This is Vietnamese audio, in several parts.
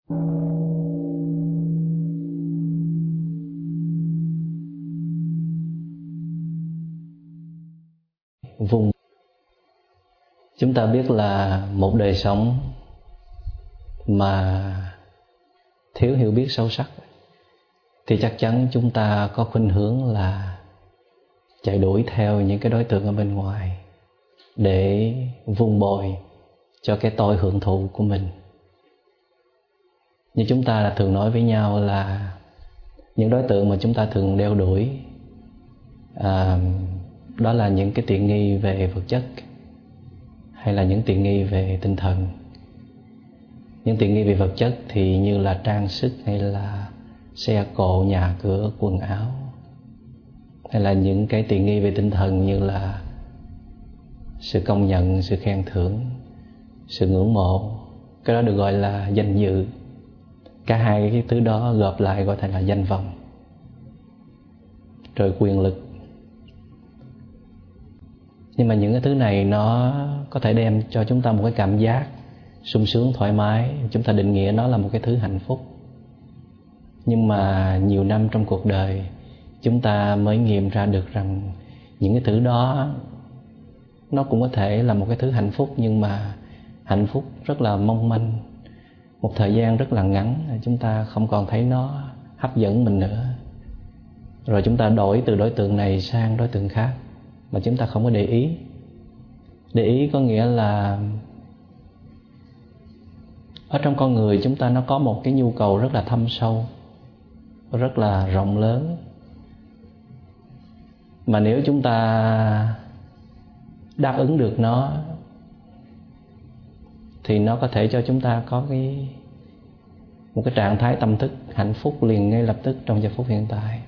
Vùng chúng ta biết là một đời sống mà thiếu hiểu biết sâu sắc thì chắc chắn chúng ta có khuynh hướng là chạy đuổi theo những cái đối tượng ở bên ngoài để vun bồi cho cái tôi hưởng thụ của mình. Như chúng ta thường nói với nhau là những đối tượng mà chúng ta thường đeo đuổi đó là những cái tiện nghi về vật chất hay là những tiện nghi về tinh thần. Những tiện nghi về vật chất thì như là trang sức hay là xe cộ, nhà cửa, quần áo, hay là những cái tiện nghi về tinh thần như là sự công nhận, sự khen thưởng, sự ngưỡng mộ. Cái đó được gọi là danh dự. Cả hai cái thứ đó gộp lại gọi thành là danh vọng. Rồi quyền lực. Nhưng mà những cái thứ này nó có thể đem cho chúng ta một cái cảm giác sung sướng, thoải mái. Chúng ta định nghĩa nó là một cái thứ hạnh phúc. Nhưng mà nhiều năm trong cuộc đời chúng ta mới nghiệm ra được rằng những cái thứ đó nó cũng có thể là một cái thứ hạnh phúc, nhưng mà hạnh phúc rất là mong manh. Một thời gian rất là ngắn chúng ta không còn thấy nó hấp dẫn mình nữa. Rồi chúng ta đổi từ đối tượng này sang đối tượng khác mà chúng ta không có để ý. Để ý có nghĩa là ở trong con người chúng ta nó có một cái nhu cầu rất là thâm sâu, rất là rộng lớn. Mà nếu chúng ta đáp ứng được nó thì nó có thể cho chúng ta có một cái trạng thái tâm thức hạnh phúc liền ngay lập tức trong giây phút hiện tại.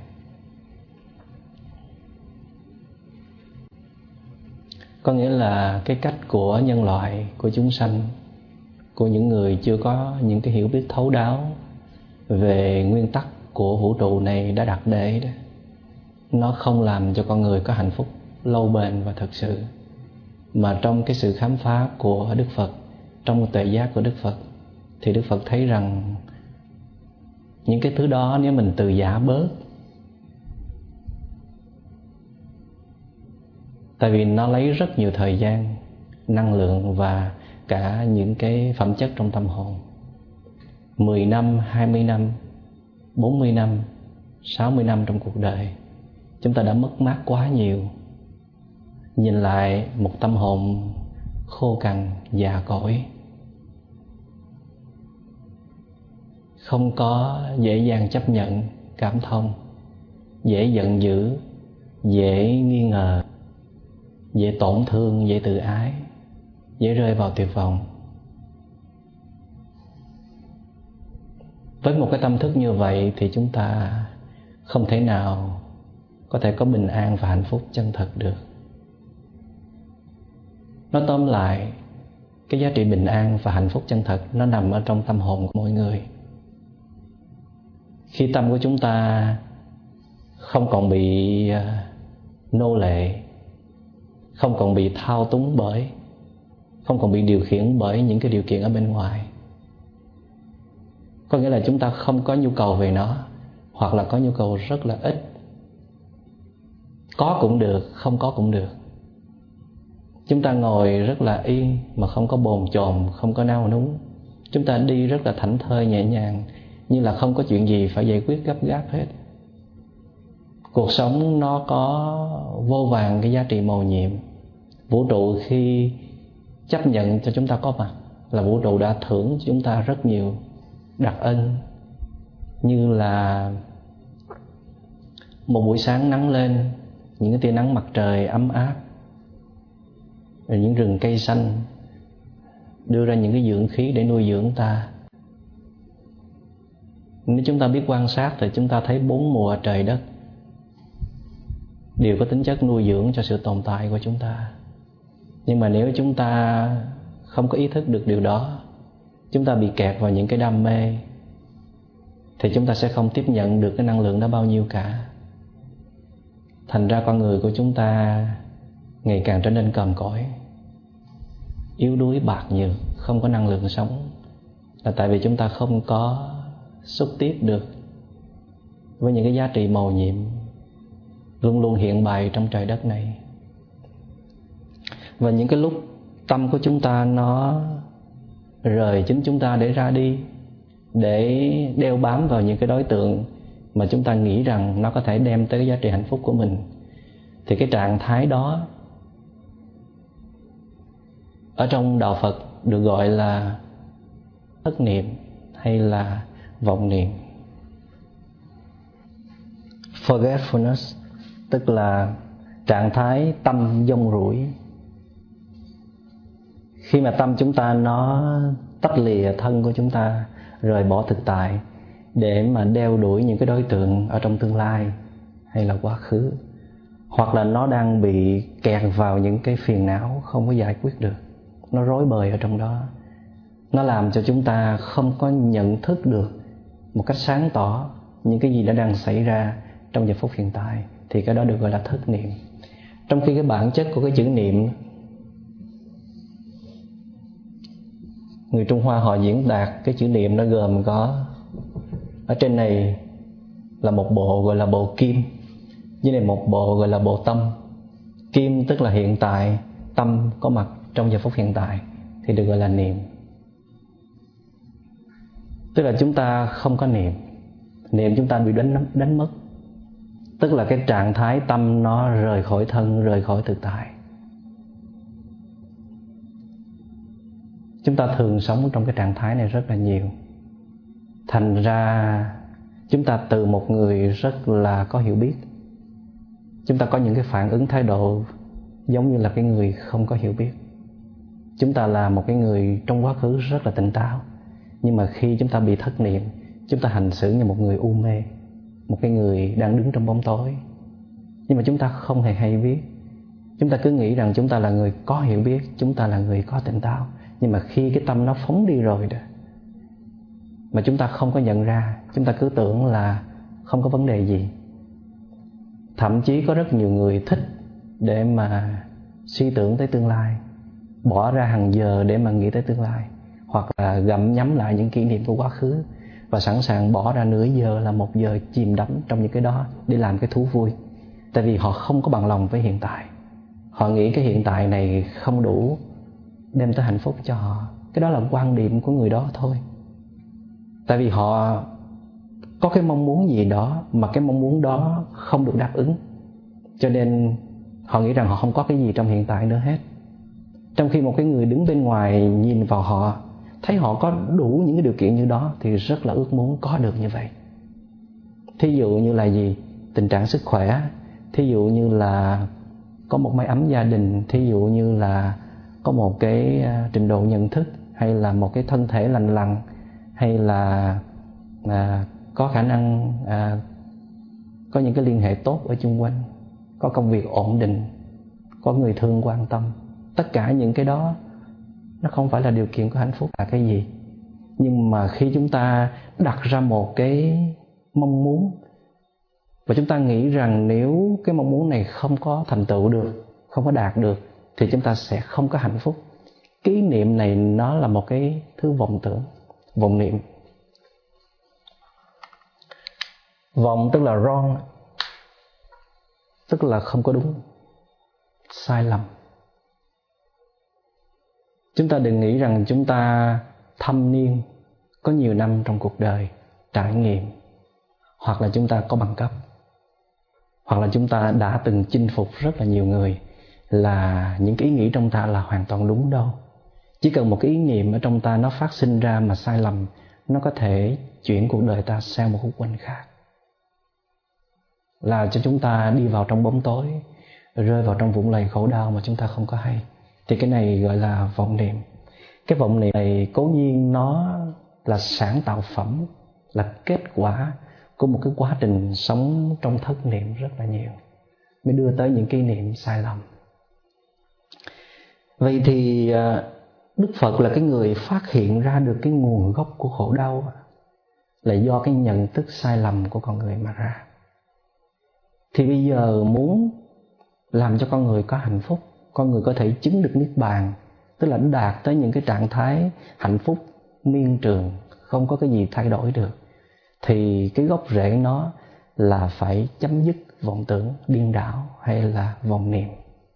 Có nghĩa là cái cách của nhân loại, của chúng sanh, của những người chưa có những cái hiểu biết thấu đáo về nguyên tắc của vũ trụ này đã đặt để đó, nó không làm cho con người có hạnh phúc lâu bền và thật sự. Mà trong cái sự khám phá của Đức Phật, trong tuệ giác của Đức Phật, thì Đức Phật thấy rằng những cái thứ đó nếu mình từ giã bớt, tại vì nó lấy rất nhiều thời gian, năng lượng và cả những cái phẩm chất trong tâm hồn. 10 năm, 20 năm, 40 năm, 60 năm trong cuộc đời chúng ta đã mất mát quá nhiều. Nhìn lại một tâm hồn khô cằn, già cỗi, không có dễ dàng chấp nhận, cảm thông, dễ giận dữ, dễ nghi ngờ, dễ tổn thương, dễ tự ái, dễ rơi vào tuyệt vọng. Với một cái tâm thức như vậy thì chúng ta không thể nào có thể có bình an và hạnh phúc chân thật được. Nói tóm lại, cái giá trị bình an và hạnh phúc chân thật nó nằm ở trong tâm hồn của mỗi người. Khi tâm của chúng ta không còn bị nô lệ, không còn bị thao túng bởi, không còn bị điều khiển bởi những cái điều kiện ở bên ngoài, có nghĩa là chúng ta không có nhu cầu về nó, hoặc là có nhu cầu rất là ít. Có cũng được, không có cũng được. Chúng ta ngồi rất là yên mà không có bồn chồn, không có nao núng. Chúng ta đi rất là thảnh thơi nhẹ nhàng, như là không có chuyện gì phải giải quyết gấp gáp hết. Cuộc sống nó có vô vàn cái giá trị mầu nhiệm. Vũ trụ khi chấp nhận cho chúng ta có mặt là vũ trụ đã thưởng cho chúng ta rất nhiều đặc ân, như là một buổi sáng nắng lên, những cái tia nắng mặt trời ấm áp, rồi những rừng cây xanh đưa ra những cái dưỡng khí để nuôi dưỡng ta. Nếu chúng ta biết quan sát thì chúng ta thấy 4 mùa trời đất đều có tính chất nuôi dưỡng cho sự tồn tại của chúng ta. Nhưng mà nếu chúng ta không có ý thức được điều đó, chúng ta bị kẹt vào những cái đam mê, thì chúng ta sẽ không tiếp nhận được cái năng lượng đó bao nhiêu cả. Thành ra con người của chúng ta ngày càng trở nên còm cõi, yếu đuối, bạc nhược, không có năng lượng sống, là tại vì chúng ta không có xúc tiếp được với những cái giá trị mầu nhiệm luôn luôn hiện bày trong trời đất này. Và những cái lúc tâm của chúng ta nó rời chính chúng ta để ra đi, để đeo bám vào những cái đối tượng mà chúng ta nghĩ rằng nó có thể đem tới cái giá trị hạnh phúc của mình, thì cái trạng thái đó ở trong đạo Phật được gọi là thất niệm hay là vọng niệm. Forgetfulness tức là trạng thái tâm dông rủi. Khi mà tâm chúng ta nó tách lìa thân của chúng ta, rời bỏ thực tại để mà đeo đuổi những cái đối tượng ở trong tương lai hay là quá khứ, hoặc là nó đang bị kẹt vào những cái phiền não không có giải quyết được, nó rối bời ở trong đó, nó làm cho chúng ta không có nhận thức được một cách sáng tỏ những cái gì đã đang xảy ra trong giờ phút hiện tại, thì cái đó được gọi là thất niệm. Trong khi cái bản chất của cái chữ niệm, người Trung Hoa họ diễn đạt cái chữ niệm nó gồm có, ở trên này là một bộ gọi là bộ kim, dưới này một bộ gọi là bộ tâm. Kim tức là hiện tại, tâm có mặt trong giờ phút hiện tại thì được gọi là niệm. Tức là chúng ta không có niệm, niệm chúng ta bị đánh mất. Tức là cái trạng thái tâm nó rời khỏi thân, rời khỏi thực tại. Chúng ta thường sống trong cái trạng thái này rất là nhiều. Thành ra chúng ta từ một người rất là có hiểu biết, chúng ta có những cái phản ứng thái độ giống như là cái người không có hiểu biết. Chúng ta là một cái người trong quá khứ rất là tỉnh táo, nhưng mà khi chúng ta bị thất niệm, chúng ta hành xử như một người u mê, một cái người đang đứng trong bóng tối. Nhưng mà chúng ta không hề hay biết. Chúng ta cứ nghĩ rằng chúng ta là người có hiểu biết, chúng ta là người có tỉnh táo. Nhưng mà khi cái tâm nó phóng đi rồi đó, mà chúng ta không có nhận ra, chúng ta cứ tưởng là không có vấn đề gì. Thậm chí có rất nhiều người thích để mà suy tưởng tới tương lai, bỏ ra hàng giờ để mà nghĩ tới tương lai, hoặc là gặm nhấm lại những kỷ niệm của quá khứ, và sẵn sàng bỏ ra nửa giờ là 1 giờ chìm đắm trong những cái đó để làm cái thú vui. Tại vì họ không có bằng lòng với hiện tại. Họ nghĩ cái hiện tại này không đủ đem tới hạnh phúc cho họ. Cái đó là quan điểm của người đó thôi. Tại vì họ có cái mong muốn gì đó mà cái mong muốn đó không được đáp ứng, cho nên họ nghĩ rằng họ không có cái gì trong hiện tại nữa hết. Trong khi một cái người đứng bên ngoài nhìn vào họ, thấy họ có đủ những cái điều kiện như đó thì rất là ước muốn có được như vậy. Thí dụ như là gì? Tình trạng sức khỏe, thí dụ như là có một mái ấm gia đình, thí dụ như là có một cái trình độ nhận thức, hay là một cái thân thể lành lặn, hay là có khả năng có những cái liên hệ tốt ở chung quanh, có công việc ổn định, có người thương quan tâm. Tất cả những cái đó nó không phải là điều kiện của hạnh phúc là cái gì. Nhưng mà khi chúng ta đặt ra một cái mong muốn, và chúng ta nghĩ rằng nếu cái mong muốn này không có thành tựu được, không có đạt được, thì chúng ta sẽ không có hạnh phúc. Ký niệm này nó là một cái thứ vọng tưởng, vọng niệm. Vọng tức là wrong, tức là không có đúng, sai lầm. Chúng ta đừng nghĩ rằng chúng ta thâm niên, có nhiều năm trong cuộc đời, trải nghiệm, hoặc là chúng ta có bằng cấp, hoặc là chúng ta đã từng chinh phục rất là nhiều người, là những cái ý nghĩ trong ta là hoàn toàn đúng đâu. Chỉ cần một cái ý niệm ở trong ta nó phát sinh ra mà sai lầm, nó có thể chuyển cuộc đời ta sang một khúc quanh khác, là cho chúng ta đi vào trong bóng tối, rơi vào trong vũng lầy khổ đau mà chúng ta không có hay. Thì cái này gọi là vọng niệm. Cái vọng niệm này cố nhiên nó là sản tạo phẩm, là kết quả của một cái quá trình sống trong thất niệm rất là nhiều, mới đưa tới những cái niệm sai lầm. Vậy thì Đức Phật là cái người phát hiện ra được cái nguồn gốc của khổ đau là do cái nhận thức sai lầm của con người mà ra. Thì bây giờ muốn làm cho con người có hạnh phúc, con người có thể chứng được niết bàn, tức là đạt tới những cái trạng thái hạnh phúc miên trường, không có cái gì thay đổi được, thì cái gốc rễ nó là phải chấm dứt vọng tưởng điên đảo hay là vọng niệm.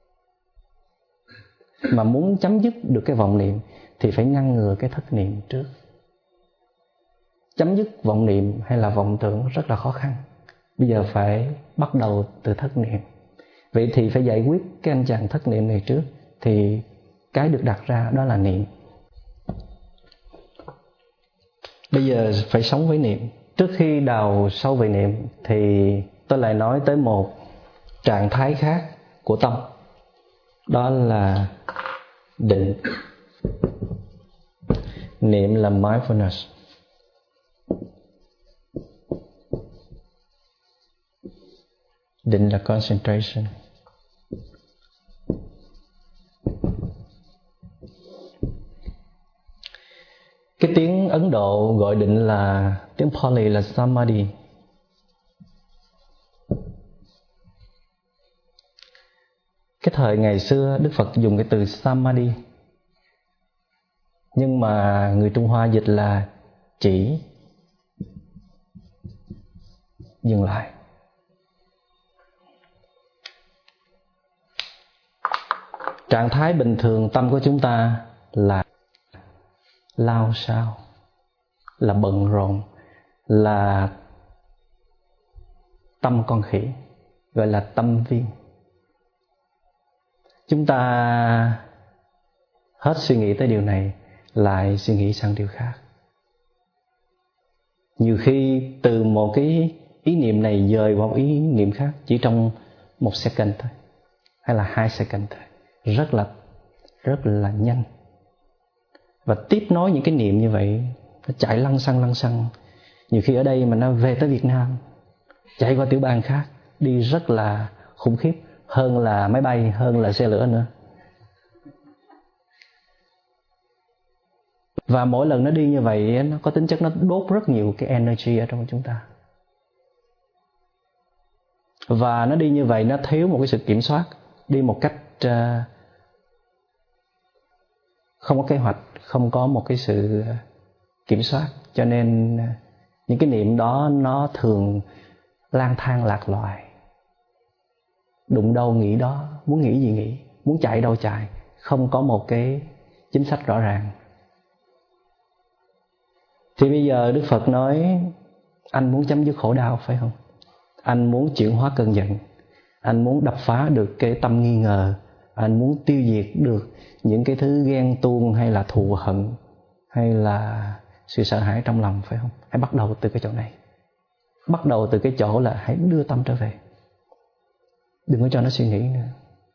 Mà muốn chấm dứt được cái vọng niệm thì phải ngăn ngừa cái thất niệm trước. Chấm dứt vọng niệm hay là vọng tưởng rất là khó khăn. Bây giờ phải bắt đầu từ thất niệm. Vậy thì phải giải quyết cái anh chàng thất niệm này trước. Thì cái được đặt ra đó là niệm. Bây giờ phải sống với niệm. Trước khi đào sâu về niệm thì tôi lại nói tới một trạng thái khác của tâm. Đó là định. Niệm là mindfulness. Định là concentration. Cái tiếng Ấn Độ gọi định là, tiếng Pali là Samadhi. Cái thời ngày xưa Đức Phật dùng cái từ Samadhi, nhưng mà người Trung Hoa dịch là chỉ dừng lại. Trạng thái bình thường tâm của chúng ta là lao sao, là bận rộn, là tâm con khỉ, gọi là tâm viên. Chúng ta hết suy nghĩ tới điều này, lại suy nghĩ sang điều khác. Nhiều khi từ một cái ý niệm này dời vào ý niệm khác chỉ trong 1 second thôi, hay là 2 second thôi, rất là nhanh. Và tiếp nối những cái niệm như vậy, nó chạy lăng xăng. Nhiều khi ở đây mà nó về tới Việt Nam, chạy qua tiểu bang khác, đi rất là khủng khiếp, hơn là máy bay, hơn là xe lửa nữa. Và mỗi lần nó đi như vậy, nó có tính chất nó đốt rất nhiều cái energy ở trong chúng ta. Và nó đi như vậy, nó thiếu một cái sự kiểm soát, đi một cách không có kế hoạch, không có một cái sự kiểm soát. Cho nên những cái niệm đó nó thường lang thang lạc loài, đụng đâu nghĩ đó, muốn nghĩ gì nghĩ, muốn chạy đâu chạy, không có một cái chính sách rõ ràng. Thì bây giờ Đức Phật nói, anh muốn chấm dứt khổ đau phải không? Anh muốn chuyển hóa cơn giận, anh muốn đập phá được cái tâm nghi ngờ, anh muốn tiêu diệt được những cái thứ ghen tuông hay là thù hận hay là sự sợ hãi trong lòng phải không? Hãy bắt đầu từ cái chỗ này. Bắt đầu từ cái chỗ là hãy đưa tâm trở về, đừng có cho nó suy nghĩ nữa.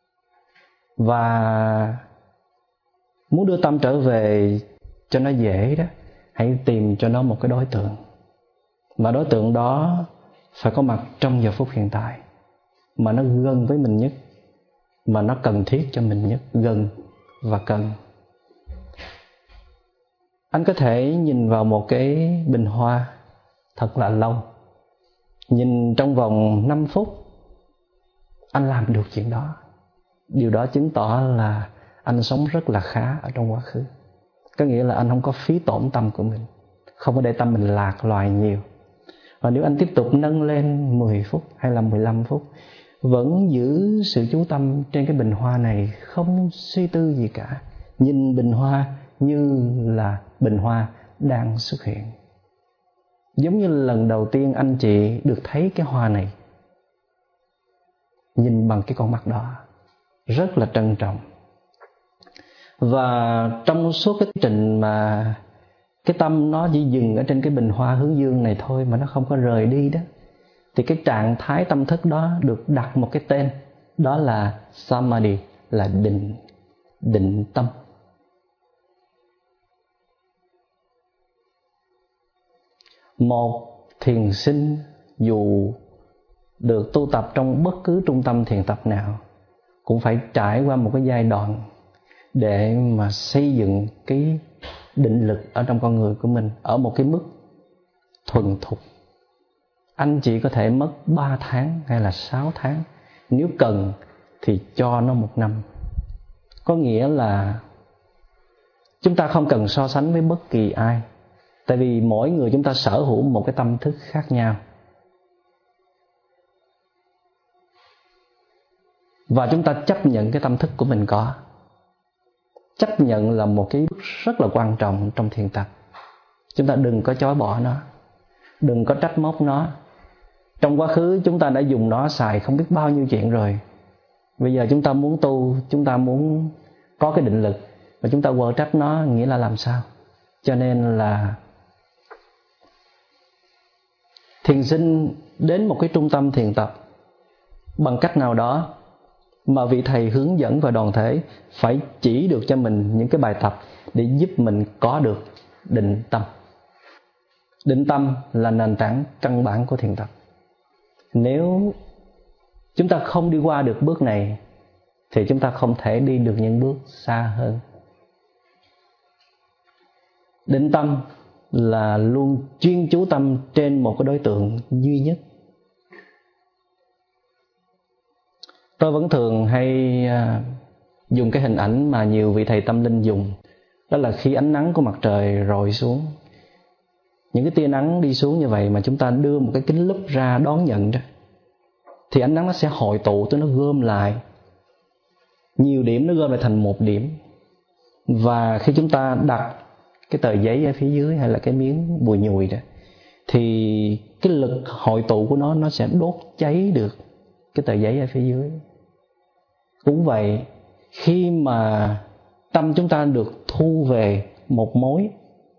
Và muốn đưa tâm trở về cho nó dễ đó, hãy tìm cho nó một cái đối tượng, mà đối tượng đó phải có mặt trong giờ phút hiện tại, mà nó gần với mình nhất, mà nó cần thiết cho mình nhất, gần và cần. Anh có thể nhìn vào một cái bình hoa thật là lâu, nhìn trong vòng 5 phút anh làm được chuyện đó. Điều đó chứng tỏ là anh sống rất là khá ở trong quá khứ. Có nghĩa là anh không có phí tổn tâm của mình, không có để tâm mình lạc loài nhiều. Và nếu anh tiếp tục nâng lên 10 phút hay là 15 phút, vẫn giữ sự chú tâm trên cái bình hoa này, không suy tư gì cả, nhìn bình hoa như là bình hoa đang xuất hiện. Giống như lần đầu tiên anh chị được thấy cái hoa này, nhìn bằng cái con mắt đó, rất là trân trọng. Và trong suốt cái trình mà cái tâm nó chỉ dừng ở trên cái bình hoa hướng dương này thôi, mà nó không có rời đi đó, thì cái trạng thái tâm thức đó được đặt một cái tên, đó là Samadhi, là định tâm. Một thiền sinh dù được tu tập trong bất cứ trung tâm thiền tập nào cũng phải trải qua một cái giai đoạn để mà xây dựng cái định lực ở trong con người của mình ở một cái mức thuần thục. Anh chỉ có thể mất 3 tháng hay là 6 tháng, nếu cần thì cho nó 1 năm. Có nghĩa là Chúng ta không cần so sánh với bất kỳ ai, tại vì mỗi người chúng ta sở hữu một cái tâm thức khác nhau. Và chúng ta chấp nhận cái tâm thức của mình có. Chấp nhận là một cái bước rất là quan trọng trong thiền tập. Chúng ta đừng có chối bỏ nó, đừng có trách móc nó. Trong quá khứ chúng ta đã dùng nó xài không biết bao nhiêu chuyện rồi. Bây giờ chúng ta muốn tu, chúng ta muốn có cái định lực, và chúng ta quở trách nó, nghĩa là làm sao? Cho nên là thiền sinh đến một cái trung tâm thiền tập bằng cách nào đó mà vị thầy hướng dẫn và đoàn thể phải chỉ được cho mình những cái bài tập để giúp mình có được định tâm. Định tâm là nền tảng căn bản của thiền tập. Nếu chúng ta không đi qua được bước này thì chúng ta không thể đi được những bước xa hơn. Định tâm là luôn chuyên chú tâm trên một cái đối tượng duy nhất. Tôi vẫn thường hay dùng cái hình ảnh mà nhiều vị thầy tâm linh dùng. Đó là khi ánh nắng của mặt trời rọi xuống, những cái tia nắng đi xuống như vậy mà chúng ta đưa một cái kính lúp ra đón nhận đó, thì ánh nắng nó sẽ hội tụ tới, nó gom lại. Nhiều điểm nó gom lại thành một điểm. Và khi chúng ta đặt cái tờ giấy ở phía dưới hay là cái miếng bùi nhùi đó, thì cái lực hội tụ của nó sẽ đốt cháy được cái tờ giấy ở phía dưới. Cũng vậy, khi mà tâm chúng ta được thu về một mối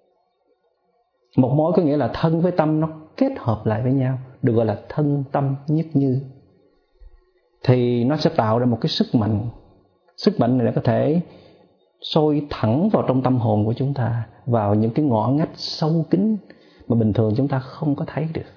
có nghĩa là thân với tâm nó kết hợp lại với nhau, được gọi là thân tâm nhất như, thì nó sẽ tạo ra một cái sức mạnh. Sức mạnh này nó có thể sôi thẳng vào trong tâm hồn của chúng ta, vào những cái ngõ ngách sâu kín mà bình thường chúng ta không có thấy được.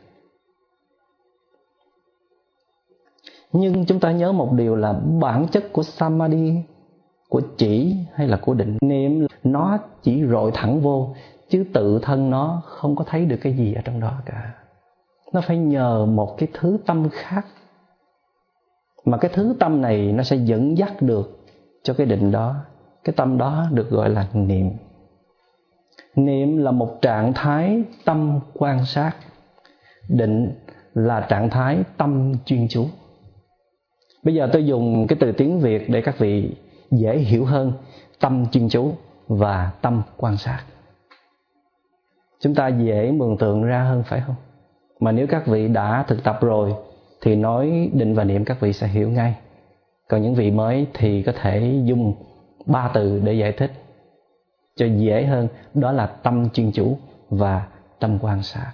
Nhưng chúng ta nhớ một điều là bản chất của Samadhi, của chỉ hay là của định niệm, nó chỉ rọi thẳng vô, chứ tự thân nó không có thấy được cái gì ở trong đó cả. Nó phải nhờ một cái thứ tâm khác, mà cái thứ tâm này nó sẽ dẫn dắt được cho cái định đó. Cái tâm đó được gọi là niệm. Niệm là một trạng thái tâm quan sát. Định là trạng thái tâm chuyên chú. Bây giờ tôi dùng cái từ tiếng Việt để các vị dễ hiểu hơn. Tâm chuyên chú và tâm quan sát. Chúng ta dễ mường tượng ra hơn phải không? Mà nếu các vị đã thực tập rồi thì nói định và niệm các vị sẽ hiểu ngay. Còn những vị mới thì có thể dùng 3 từ để giải thích cho dễ hơn. Đó là tâm chuyên chú và tâm quan sát.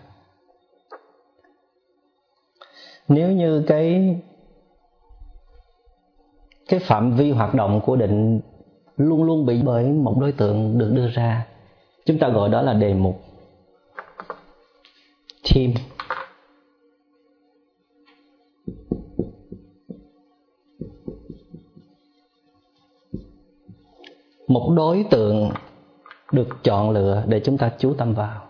Nếu như cái phạm vi hoạt động của định luôn luôn bị bởi một đối tượng được đưa ra, chúng ta gọi đó là đề mục, theme. Một đối tượng được chọn lựa để chúng ta chú tâm vào.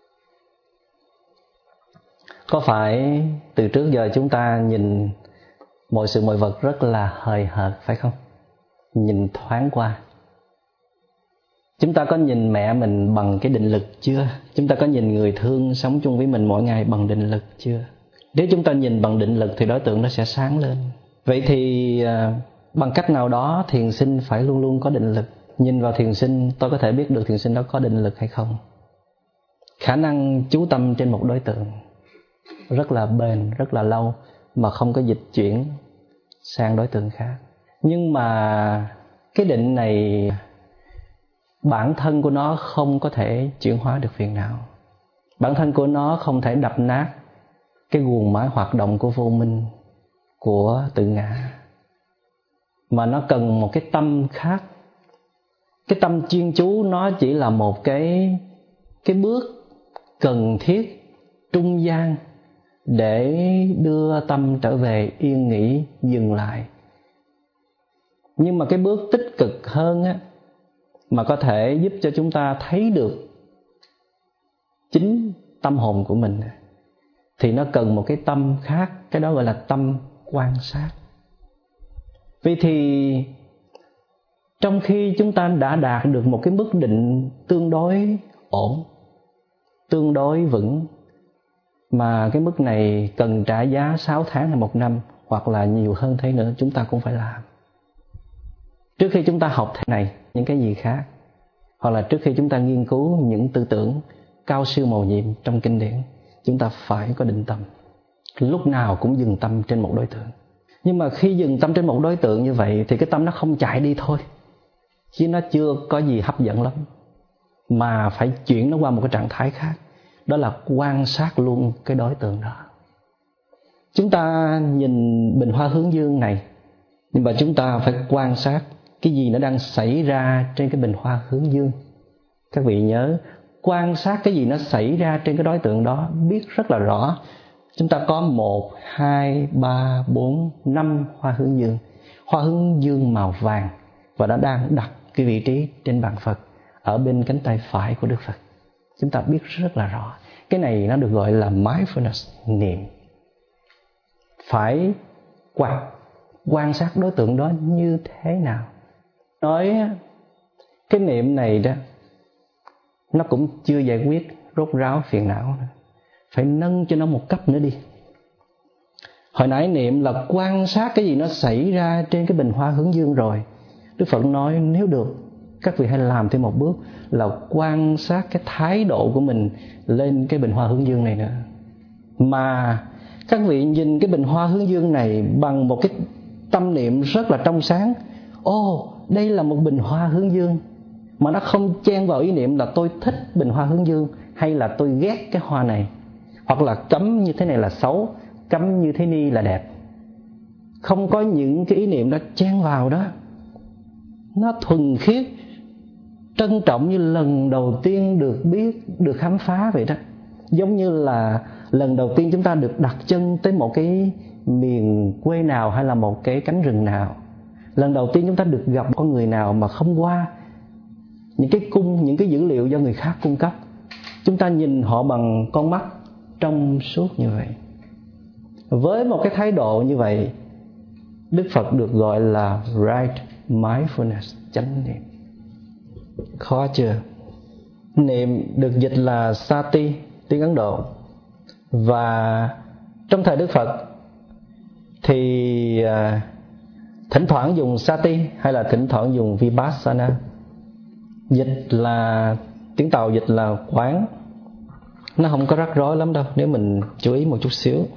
Có phải từ trước giờ chúng ta nhìn mọi sự mọi vật rất là hời hợt phải không? Nhìn thoáng qua. Chúng ta có nhìn mẹ mình bằng cái định lực chưa? Chúng ta có nhìn người thương sống chung với mình mỗi ngày bằng định lực chưa? Nếu chúng ta nhìn bằng định lực thì đối tượng nó sẽ sáng lên. Vậy thì bằng cách nào đó thiền sinh phải luôn luôn có định lực. Nhìn vào thiền sinh, tôi có thể biết được thiền sinh đó có định lực hay không. Khả năng chú tâm trên một đối tượng rất là bền, rất là lâu mà không có dịch chuyển sang đối tượng khác. Nhưng mà cái định này bản thân của nó không có thể chuyển hóa được phiền não. Bản thân của nó không thể đập nát cái guồng máy hoạt động của vô minh, của tự ngã. Mà nó cần một cái tâm khác. Cái tâm chuyên chú nó chỉ là một cái bước cần thiết trung gian để đưa tâm trở về yên nghỉ, dừng lại. Nhưng mà cái bước tích cực hơn á, mà có thể giúp cho chúng ta thấy được chính tâm hồn của mình, thì nó cần một cái tâm khác. Cái đó gọi là tâm quan sát. Vì thì Trong khi chúng ta đã đạt được một cái mức định tương đối ổn, tương đối vững, mà cái mức này cần trả giá 6 tháng hay 1 năm hoặc là nhiều hơn thế nữa, chúng ta cũng phải làm. Trước khi chúng ta học thế này, những cái gì khác, hoặc là trước khi chúng ta nghiên cứu những tư tưởng cao siêu mầu nhiệm trong kinh điển, chúng ta phải có định tâm. Lúc nào cũng dừng tâm trên một đối tượng. Nhưng mà khi dừng tâm trên một đối tượng như vậy thì cái tâm nó không chạy đi thôi, chứ nó chưa có gì hấp dẫn lắm, mà phải chuyển nó qua một cái trạng thái khác. Đó là quan sát luôn cái đối tượng đó. Chúng ta nhìn bình hoa hướng dương này, nhưng mà chúng ta phải quan sát cái gì nó đang xảy ra trên cái bình hoa hướng dương. Các vị nhớ, quan sát cái gì nó xảy ra trên cái đối tượng đó, biết rất là rõ. Chúng ta có 1, 2, 3, 4, 5 hoa hướng dương. Hoa hướng dương màu vàng, và nó đang đặt cái vị trí trên bàn Phật, ở bên cánh tay phải của Đức Phật. Chúng ta biết rất là rõ. Cái này nó được gọi là mindfulness, niệm. Phải quan sát đối tượng đó như thế nào. Nói cái niệm này đó, nó cũng chưa giải quyết rốt ráo phiền não nữa. Phải nâng cho nó một cấp nữa đi. Hồi nãy niệm là quan sát cái gì nó xảy ra trên cái bình hoa hướng dương rồi. Đức Phật nói nếu được, các vị hãy làm thêm một bước là quan sát cái thái độ của mình lên cái bình hoa hướng dương này nữa. Mà các vị nhìn cái bình hoa hướng dương này bằng một cái tâm niệm rất là trong sáng. Đây là một bình hoa hướng dương, mà nó không chen vào ý niệm là tôi thích bình hoa hướng dương hay là tôi ghét cái hoa này, hoặc là cấm như thế này là xấu, cấm như thế ni là đẹp. Không có những cái ý niệm đó chen vào đó. Nó thuần khiết, trân trọng như lần đầu tiên được biết, được khám phá vậy đó. Giống như là lần đầu tiên chúng ta được đặt chân tới một cái miền quê nào hay là một cái cánh rừng nào. Lần đầu tiên chúng ta được gặp con người nào mà không qua những cái dữ liệu do người khác cung cấp. Chúng ta nhìn họ bằng con mắt trong suốt như vậy. Với một cái thái độ như vậy, Đức Phật được gọi là right mindfulness, chánh niệm. Khó chưa? Niệm được dịch là sati, tiếng Ấn Độ. Và trong thời Đức Phật thì thỉnh thoảng dùng sati hay là thỉnh thoảng dùng vipassana. Dịch là, tiếng Tàu dịch là quán. Nó không có rắc rối lắm đâu nếu mình chú ý một chút xíu.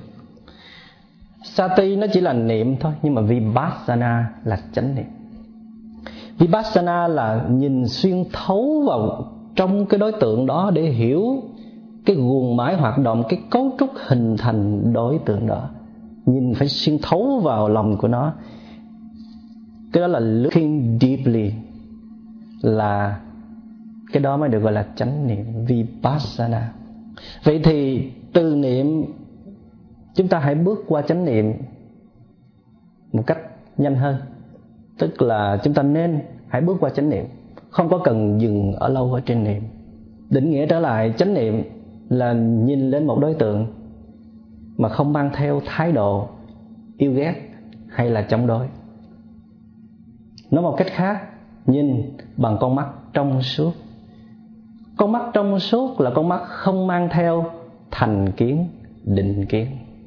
Sati nó chỉ là niệm thôi, nhưng mà vipassana là chánh niệm. Vipassana là nhìn xuyên thấu vào trong cái đối tượng đó để hiểu cái guồng máy hoạt động, cái cấu trúc hình thành đối tượng đó. Nhìn phải xuyên thấu vào lòng của nó. Cái đó là looking deeply, là cái đó mới được gọi là chánh niệm, vipassana. Vậy thì từ niệm chúng ta hãy bước qua chánh niệm một cách nhanh hơn. Tức là chúng ta nên hãy bước qua chánh niệm, không có cần dừng ở lâu ở trên niệm. Định nghĩa trở lại chánh niệm là nhìn lên một đối tượng mà không mang theo thái độ yêu ghét hay là chống đối. Nói một cách khác, nhìn bằng con mắt trong suốt. Con mắt trong suốt là con mắt không mang theo thành kiến, định kiến.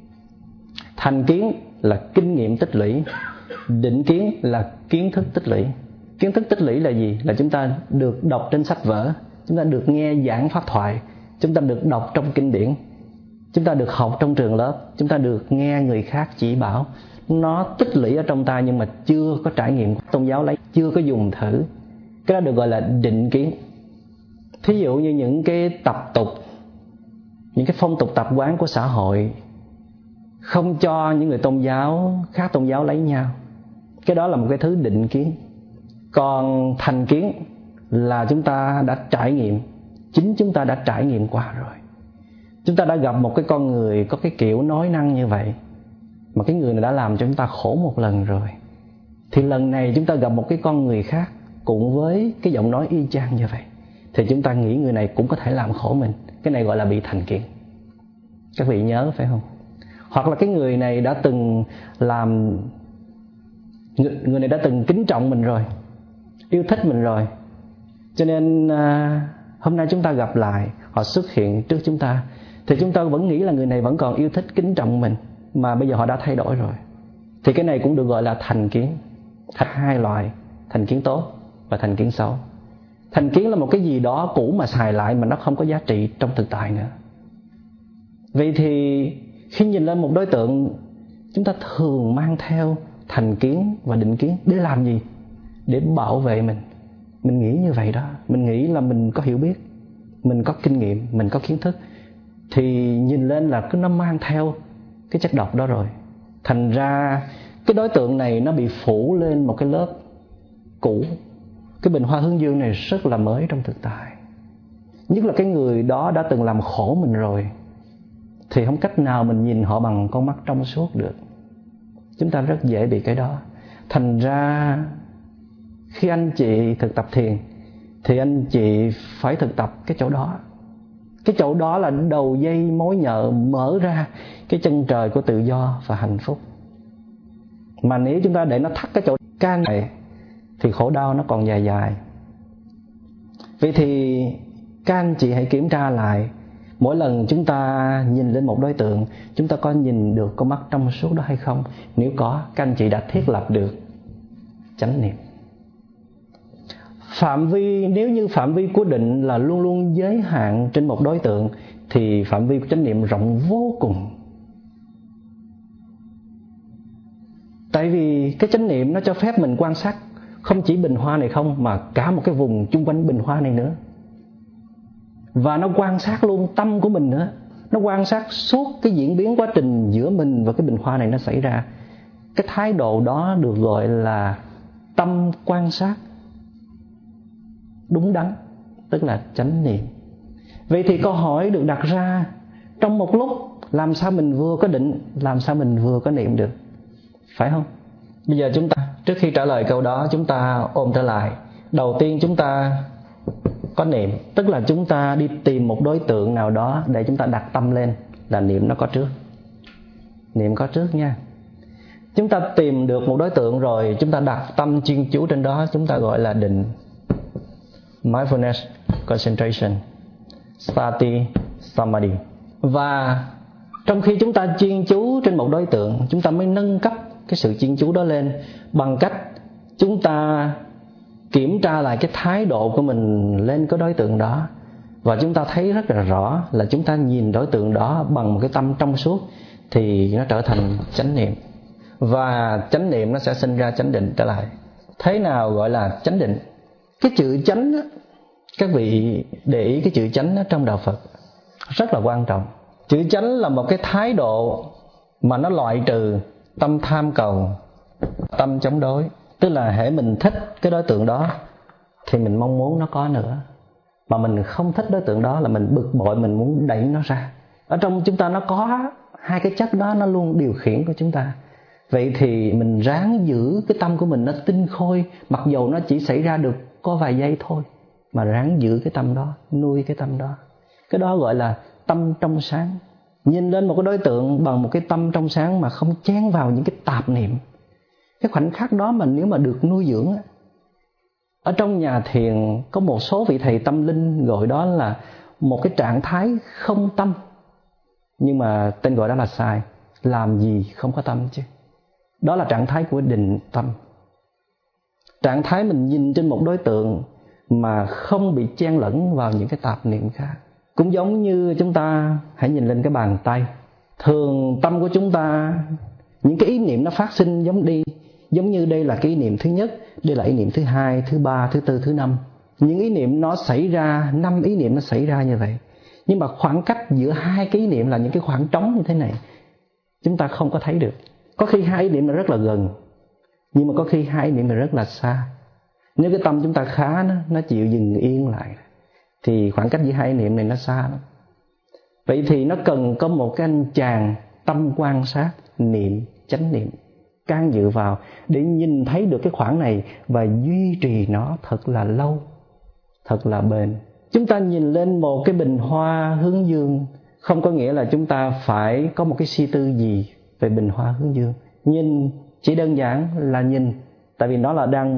Thành kiến là kinh nghiệm tích lũy, định kiến là kiến thức tích lũy. Kiến thức tích lũy là gì? Là chúng ta được đọc trên sách vở, chúng ta được nghe giảng pháp thoại, chúng ta được đọc trong kinh điển, chúng ta được học trong trường lớp, chúng ta được nghe người khác chỉ bảo. Nó tích lũy ở trong ta nhưng mà chưa có trải nghiệm tôn giáo lấy, chưa có dùng thử. Cái đó được gọi là định kiến. Thí dụ như những cái tập tục, những cái phong tục tập quán của xã hội không cho những người tôn giáo khác tôn giáo lấy nhau, cái đó là một cái thứ định kiến. Còn thành kiến là chúng ta đã trải nghiệm, chính chúng ta đã trải nghiệm qua rồi. Chúng ta đã gặp một cái con người có cái kiểu nói năng như vậy, mà cái người này đã làm cho chúng ta khổ một lần rồi, thì lần này chúng ta gặp một cái con người khác cũng với cái giọng nói y chang như vậy, thì chúng ta nghĩ người này cũng có thể làm khổ mình. Cái này gọi là bị thành kiến. Các vị nhớ phải không? Hoặc là cái người này đã từng làm, người này đã từng kính trọng mình rồi, yêu thích mình rồi. Cho nên hôm nay chúng ta gặp lại, họ xuất hiện trước chúng ta, thì chúng ta vẫn nghĩ là người này vẫn còn yêu thích, kính trọng mình, mà bây giờ họ đã thay đổi rồi. Thì cái này cũng được gọi là thành kiến. Hai loại, thành kiến tốt và thành kiến xấu. Thành kiến là một cái gì đó cũ mà xài lại mà nó không có giá trị trong thực tại nữa. Vậy thì khi nhìn lên một đối tượng, chúng ta thường mang theo thành kiến và định kiến để làm gì? Để bảo vệ mình. Mình nghĩ như vậy đó. Mình nghĩ là mình có hiểu biết, mình có kinh nghiệm, mình có kiến thức. Thì nhìn lên là nó mang theo cái chất độc đó rồi. Thành ra cái đối tượng này nó bị phủ lên một cái lớp cũ. Cái bình hoa hướng dương này rất là mới trong thực tại. Nhất là cái người đó đã từng làm khổ mình rồi, thì không cách nào mình nhìn họ bằng con mắt trong suốt được. Chúng ta rất dễ bị cái đó. Thành ra khi anh chị thực tập thiền, thì anh chị phải thực tập cái chỗ đó. Cái chỗ đó là đầu dây mối nhợ mở ra cái chân trời của tự do và hạnh phúc. Mà nếu chúng ta để nó thắt cái chỗ can này, thì khổ đau nó còn dài dài. Vậy thì các anh chị hãy kiểm tra lại, mỗi lần chúng ta nhìn lên một đối tượng, chúng ta có nhìn được con mắt trong suốt đó hay không? Nếu có, các anh chị đã thiết lập được chánh niệm. Phạm vi, nếu như phạm vi của định là luôn luôn giới hạn trên một đối tượng, thì phạm vi của chánh niệm rộng vô cùng. Tại vì cái chánh niệm nó cho phép mình quan sát không chỉ bình hoa này không, mà cả một cái vùng chung quanh bình hoa này nữa. Và nó quan sát luôn tâm của mình nữa. Nó quan sát suốt cái diễn biến quá trình giữa mình và cái bình hoa này nó xảy ra. Cái thái độ đó được gọi là tâm quan sát đúng đắn, tức là chánh niệm. Vậy thì câu hỏi được đặt ra, trong một lúc làm sao mình vừa có định, làm sao mình vừa có niệm được, phải không? Bây giờ chúng ta, trước khi trả lời câu đó, chúng ta ôm trở lại. Đầu tiên chúng ta có niệm, tức là chúng ta đi tìm một đối tượng nào đó để chúng ta đặt tâm lên, là niệm nó có trước. Niệm có trước nha. Chúng ta tìm được một đối tượng rồi, chúng ta đặt tâm chuyên chú trên đó, chúng ta gọi là định, mindfulness concentration, sati samadhi. Và trong khi chúng ta chuyên chú trên một đối tượng, chúng ta mới nâng cấp cái sự chuyên chú đó lên bằng cách chúng ta kiểm tra lại cái thái độ của mình lên cái đối tượng đó. Và chúng ta thấy rất là rõ là chúng ta nhìn đối tượng đó bằng một cái tâm trong suốt, thì nó trở thành chánh niệm. Và chánh niệm nó sẽ sinh ra chánh định trở lại. Thế nào gọi là chánh định? Cái chữ chánh á, các vị để ý cái chữ chánh á, trong đạo Phật rất là quan trọng. Chữ chánh là một cái thái độ mà nó loại trừ tâm tham cầu, tâm chống đối. Tức là hễ mình thích cái đối tượng đó thì mình mong muốn nó có nữa, mà mình không thích đối tượng đó là mình bực bội, mình muốn đẩy nó ra. Ở trong chúng ta nó có hai cái chất đó, nó luôn điều khiển của chúng ta. Vậy thì mình ráng giữ cái tâm của mình nó tinh khôi, mặc dầu nó chỉ xảy ra được có vài giây thôi, mà ráng giữ cái tâm đó, nuôi cái tâm đó. Cái đó gọi là tâm trong sáng. Nhìn lên một cái đối tượng bằng một cái tâm trong sáng mà không chen vào những cái tạp niệm. Cái khoảnh khắc đó mà nếu mà được nuôi dưỡng, ở trong nhà thiền có một số vị thầy tâm linh gọi đó là một cái trạng thái không tâm. Nhưng mà tên gọi đó là sai. Làm gì không có tâm chứ. Đó là trạng thái của định tâm. Trạng thái mình nhìn trên một đối tượng mà không bị chen lẫn vào những cái tạp niệm khác. Cũng giống như chúng ta hãy nhìn lên cái bàn tay. Thường tâm của chúng ta, những cái ý niệm nó phát sinh giống như đây là cái ý niệm thứ nhất, đây là ý niệm thứ hai, thứ ba, thứ tư, thứ năm. Những ý niệm nó xảy ra, 5 ý niệm nó xảy ra như vậy. Nhưng mà khoảng cách giữa hai cái ý niệm là những cái khoảng trống như thế này, chúng ta không có thấy được. Có khi hai ý niệm là rất là gần, nhưng mà có khi hai ý niệm là rất là xa. Nếu cái tâm chúng ta khá, nó chịu dừng yên lại, thì khoảng cách giữa hai ý niệm này nó xa lắm. Vậy thì nó cần có một cái anh chàng tâm quan sát, niệm, chánh niệm can dự vào để nhìn thấy được cái khoảng này và duy trì nó thật là lâu, thật là bền. Chúng ta nhìn lên một cái bình hoa hướng dương không có nghĩa là chúng ta phải có một cái suy tư gì về bình hoa hướng dương. Nhìn chỉ đơn giản là nhìn, tại vì nó là đang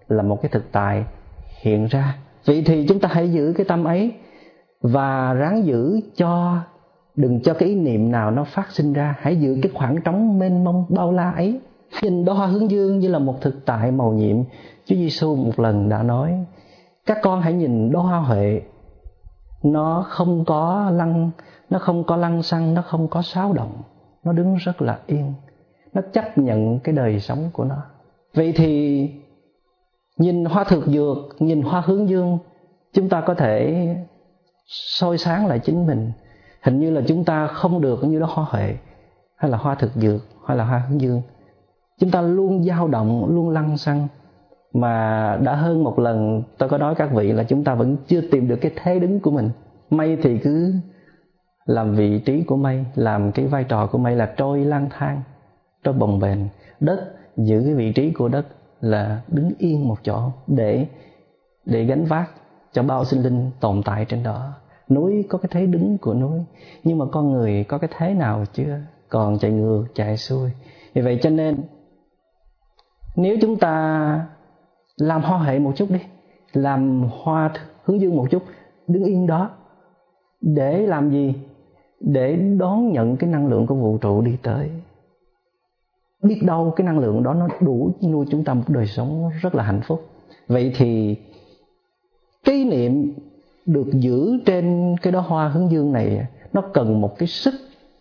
là một cái thực tại hiện ra. Vậy thì chúng ta hãy giữ cái tâm ấy và ráng giữ đừng cho cái ý niệm nào nó phát sinh ra. Hãy giữ cái khoảng trống mênh mông bao la ấy. Nhìn đóa hoa hướng dương như là một thực tại màu nhiệm. Chúa Giêsu một lần đã nói, các con hãy nhìn đóa hoa huệ, nó không có lăng xăng, nó không có xáo động, nó đứng rất là yên, nó chấp nhận cái đời sống của nó. Vậy thì nhìn hoa thực dược, nhìn hoa hướng dương, chúng ta có thể soi sáng lại chính mình. Hình như là chúng ta không được như đó hoa huệ hay là hoa thực dược hay là hoa hướng dương. Chúng ta luôn dao động, luôn lăng xăng. Mà đã hơn một lần tôi có nói các vị là chúng ta vẫn chưa tìm được cái thế đứng của mình. Mây thì cứ làm vị trí của mây, làm cái vai trò của mây là trôi lang thang, trôi bồng bềnh. Đất giữ cái vị trí của đất là đứng yên một chỗ để gánh vác cho bao sinh linh tồn tại trên đó. Núi có cái thế đứng của núi, nhưng mà con người có cái thế nào chưa? Còn chạy ngược chạy xuôi. Vì vậy cho nên nếu chúng ta làm hoa hệ một chút đi, làm hoa hướng dương một chút, đứng yên đó để làm gì? Để đón nhận cái năng lượng của vũ trụ đi tới. Biết đâu cái năng lượng đó nó đủ nuôi chúng ta một đời sống rất là hạnh phúc. Vậy thì cái ý niệm được giữ trên cái đóa hoa hướng dương này, nó cần một cái sức,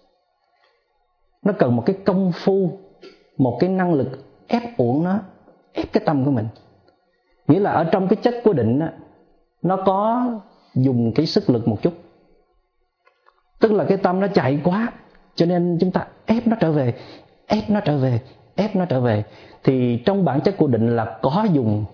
nó cần một cái công phu, một cái năng lực ép uổng nó, ép cái tâm của mình. Nghĩa là ở trong cái chất của định đó, nó có dùng cái sức lực một chút. Tức là cái tâm nó chạy quá, cho nên chúng ta ép nó trở về, ép nó trở về, ép nó trở về. Thì trong bản chất của định là có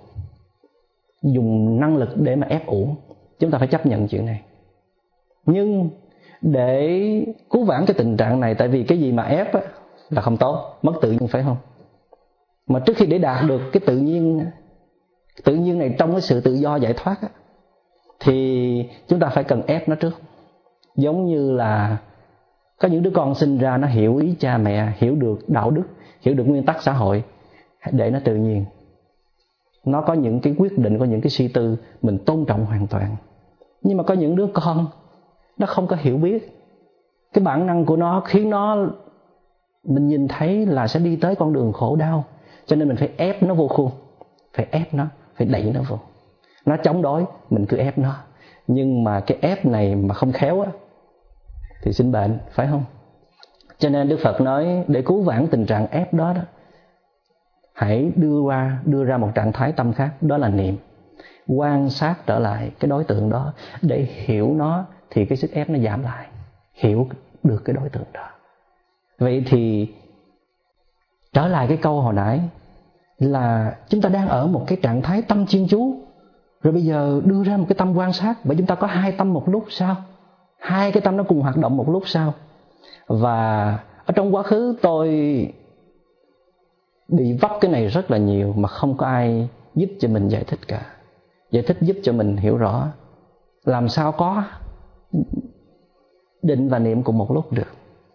dùng năng lực để mà ép uổng. Chúng ta phải chấp nhận chuyện này. Nhưng để cứu vãn cái tình trạng này, tại vì cái gì mà ép á, là không tốt, mất tự nhiên, phải không? Mà trước khi để đạt được cái tự nhiên này trong cái sự tự do giải thoát á, thì chúng ta phải cần ép nó trước. Giống như là có những đứa con sinh ra nó hiểu ý cha mẹ, hiểu được đạo đức, hiểu được nguyên tắc xã hội, để nó tự nhiên. Nó có những cái quyết định, có những cái suy tư, mình tôn trọng hoàn toàn. Nhưng mà có những đứa con nó không có hiểu biết, cái bản năng của nó khiến mình nhìn thấy là sẽ đi tới con đường khổ đau. Cho nên mình phải ép nó vô khuôn, phải ép nó, phải đẩy nó vô. Nó chống đối, mình cứ ép nó. Nhưng mà cái ép này mà không khéo á, thì sinh bệnh, phải không? Cho nên Đức Phật nói để cứu vãn tình trạng ép đó, hãy đưa ra một trạng thái tâm khác, đó là niệm. Quan sát trở lại cái đối tượng đó, để hiểu nó thì cái sức ép nó giảm lại. Hiểu được cái đối tượng đó. Vậy thì trở lại cái câu hồi nãy là chúng ta đang ở một cái trạng thái tâm chuyên chú, rồi bây giờ đưa ra một cái tâm quan sát. Vậy chúng ta có hai tâm một lúc sao? Hai cái tâm nó cùng hoạt động một lúc sao? Và ở trong quá khứ tôi bị vấp cái này rất là nhiều, mà không có ai giúp cho mình giải thích cả. Giải thích giúp cho mình hiểu rõ làm sao có định và niệm cùng một lúc được.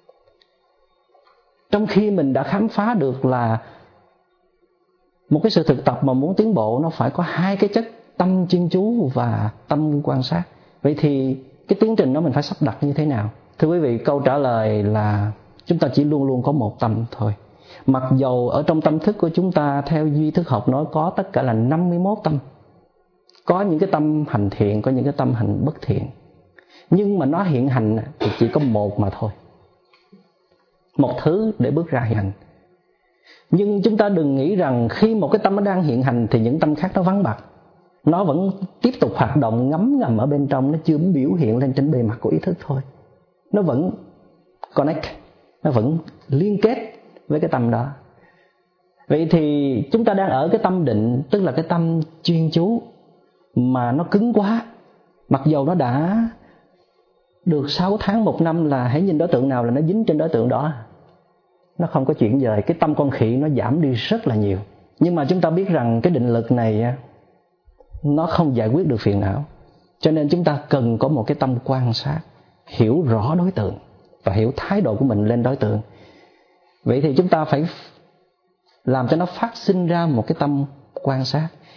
Trong khi mình đã khám phá được là một cái sự thực tập mà muốn tiến bộ, nó phải có hai cái chất tâm chuyên chú và tâm quan sát. Vậy thì cái tiến trình đó mình phải sắp đặt như thế nào? Thưa quý vị, câu trả lời là chúng ta chỉ luôn luôn có một tâm thôi. Mặc dầu ở trong tâm thức của chúng ta, theo duy thức học nói có tất cả là 51 tâm. Có những cái tâm hành thiện, có những cái tâm hành bất thiện. Nhưng mà nó hiện hành thì chỉ có một mà thôi. Một thứ để bước ra hiện hành. Nhưng chúng ta đừng nghĩ rằng khi một cái tâm nó đang hiện hành thì những tâm khác nó vắng bặt. Nó vẫn tiếp tục hoạt động ngấm ngầm ở bên trong, nó chưa biểu hiện lên trên bề mặt của ý thức thôi. Nó vẫn connect, nó vẫn liên kết với cái tâm đó. Vậy thì chúng ta đang ở cái tâm định, tức là cái tâm chuyên chú, mà nó cứng quá. Mặc dầu nó đã được 6 tháng 1 năm là hãy nhìn đối tượng nào là nó dính trên đối tượng đó, nó không có chuyển dời. Cái tâm con khỉ nó giảm đi rất là nhiều. Nhưng mà chúng ta biết rằng cái định lực này nó không giải quyết được phiền não. Cho nên chúng ta cần có một cái tâm quan sát, hiểu rõ đối tượng và hiểu thái độ của mình lên đối tượng. Vậy thì chúng ta phải làm cho nó phát sinh ra một cái tâm quan sát.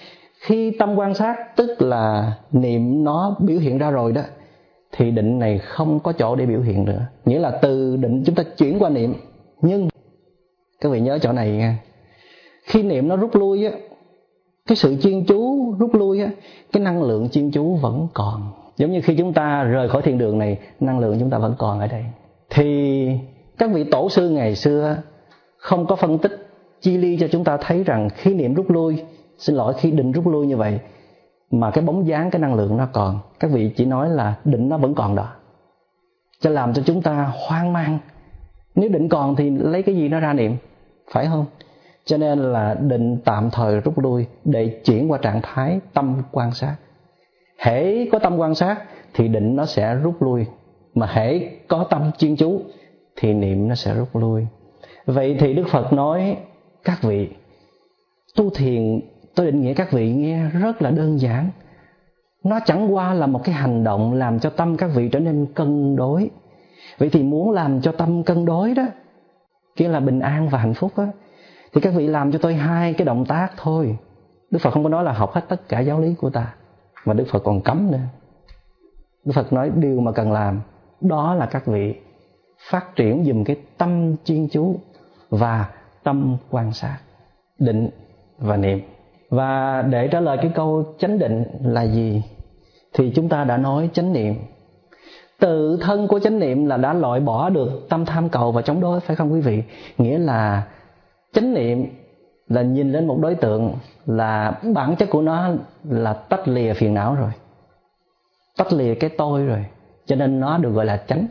Khi tâm quan sát tức là niệm nó biểu hiện ra rồi đó, thì định này không có chỗ để biểu hiện nữa. Nghĩa là từ định chúng ta chuyển qua niệm. Nhưng các vị nhớ chỗ này nha, khi niệm nó rút lui á, cái sự chuyên chú rút lui á, cái năng lượng chuyên chú vẫn còn. Giống như khi chúng ta rời khỏi thiền đường này, năng lượng chúng ta vẫn còn ở đây. Thì các vị tổ sư ngày xưa không có phân tích chi ly cho chúng ta thấy rằng khi niệm rút lui, khi định rút lui như vậy mà cái bóng dáng, cái năng lượng nó còn. Các vị chỉ nói là định nó vẫn còn đó, cho làm cho chúng ta hoang mang. Nếu định còn thì lấy cái gì nó ra niệm, phải không? Cho nên là định tạm thời rút lui để chuyển qua trạng thái tâm quan sát. Hễ có tâm quan sát thì định nó sẽ rút lui, mà hễ có tâm chuyên chú thì niệm nó sẽ rút lui. Vậy thì Đức Phật nói các vị tu thiền, tôi định nghĩa các vị nghe rất là đơn giản. Nó chẳng qua là một cái hành động làm cho tâm các vị trở nên cân đối. Vậy thì muốn làm cho tâm cân đối đó, kia là bình an và hạnh phúc đó, thì các vị làm cho tôi 2 cái động tác thôi. Đức Phật không có nói là học hết tất cả giáo lý của ta, mà Đức Phật còn cấm nữa. Đức Phật nói điều mà cần làm đó là các vị phát triển dùm cái tâm chuyên chú và tâm quan sát, định và niệm. Và để trả lời cái câu chánh định là gì thì chúng ta đã nói chánh niệm. Tự thân của chánh niệm là đã loại bỏ được tâm tham cầu và chống đối, phải không quý vị? Nghĩa là chánh niệm là nhìn lên một đối tượng, là bản chất của nó là tách lìa phiền não rồi, tách lìa cái tôi rồi, cho nên nó được gọi là chánh.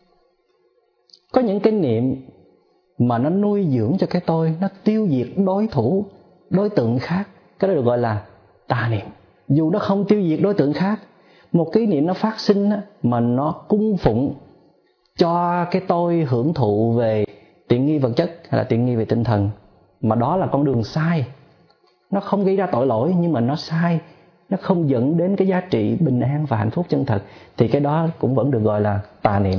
Có những cái niệm mà nó nuôi dưỡng cho cái tôi, nó tiêu diệt đối thủ, đối tượng khác, cái đó được gọi là tà niệm. Dù nó không tiêu diệt đối tượng khác, một cái niệm nó phát sinh mà nó cung phụng cho cái tôi hưởng thụ về tiện nghi vật chất hay là tiện nghi về tinh thần, mà đó là con đường sai. Nó không gây ra tội lỗi nhưng mà nó sai, nó không dẫn đến cái giá trị bình an và hạnh phúc chân thật, thì cái đó cũng vẫn được gọi là tà niệm.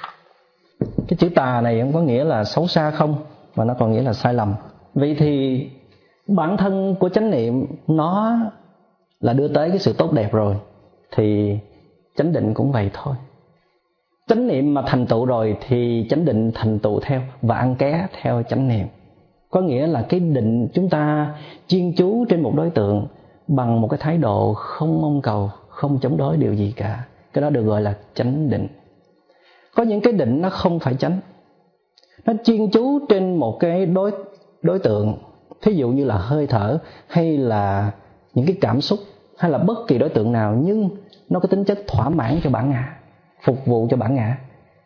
Cái chữ tà này không có nghĩa là xấu xa không, mà nó còn nghĩa là sai lầm. Vậy thì bản thân của chánh niệm nó là đưa tới cái sự tốt đẹp rồi, thì chánh định cũng vậy thôi. Chánh niệm mà thành tựu rồi thì chánh định thành tựu theo và ăn ké theo chánh niệm. Có nghĩa là cái định chúng ta chuyên chú trên một đối tượng bằng một cái thái độ không mong cầu, không chống đối điều gì cả, cái đó được gọi là chánh định. Có những cái định nó không phải chánh, nó chuyên chú trên một cái đối tượng, thí dụ như là hơi thở hay là những cái cảm xúc hay là bất kỳ đối tượng nào, nhưng nó có tính chất thỏa mãn cho bản ngã, phục vụ cho bản ngã,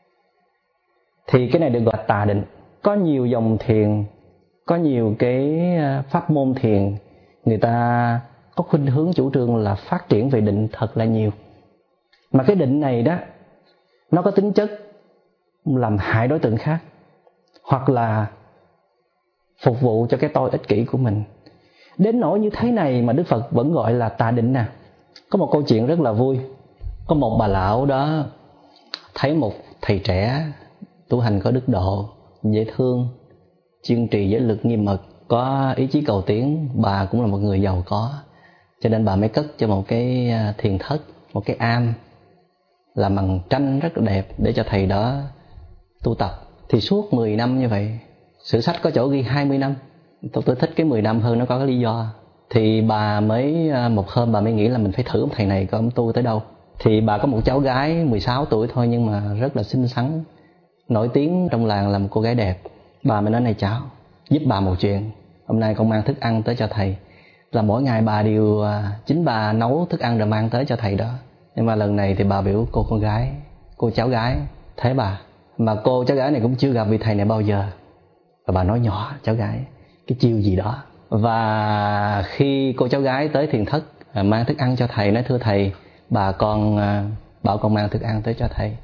thì cái này được gọi là tà định. Có nhiều dòng thiền, có nhiều cái pháp môn thiền, người ta có khuynh hướng chủ trương là phát triển về định thật là nhiều, mà cái định này đó nó có tính chất làm hại đối tượng khác, hoặc là phục vụ cho cái tôi ích kỷ của mình. Đến nỗi như thế này mà Đức Phật vẫn gọi là tà định nè. Có một câu chuyện rất là vui. Có một bà lão đó thấy một thầy trẻ tu hành có đức độ, dễ thương, chuyên trì giới lực nghiêm mật, có ý chí cầu tiến. Bà cũng là một người giàu có, cho nên bà mới cất cho một cái thiền thất, một cái am làm bằng tranh rất là đẹp để cho thầy đó tu tập. Thì suốt 10 năm như vậy, sử sách có chỗ ghi 20 năm. Tôi thích cái 10 năm hơn, nó có cái lý do. Thì bà mới một hôm bà mới nghĩ là mình phải thử ông thầy này coi ông tu tới đâu. Thì bà có một cháu gái 16 tuổi thôi nhưng mà rất là xinh xắn, nổi tiếng trong làng là một cô gái đẹp. Bà mới nói này cháu, giúp bà một chuyện. Hôm nay con mang thức ăn tới cho thầy. Là mỗi ngày bà đều chính bà nấu thức ăn rồi mang tới cho thầy đó. Nhưng mà lần này thì bà biểu cô con gái, cô cháu gái thế bà, mà cô cháu gái này cũng chưa gặp vị thầy này bao giờ. Và bà nói nhỏ cháu gái cái chiêu gì đó. Và khi cô cháu gái tới thiền thất mang thức ăn cho thầy, nói thưa thầy, bà con bảo con mang thức ăn tới cho thầy.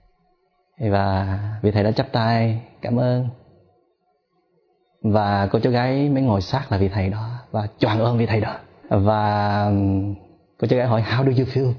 Và vị thầy đã chắp tay cảm ơn. Và cô cháu gái mới ngồi sát lại vị thầy đó và choàng ôm vị thầy đó. Và cô cháu gái hỏi how do you feel?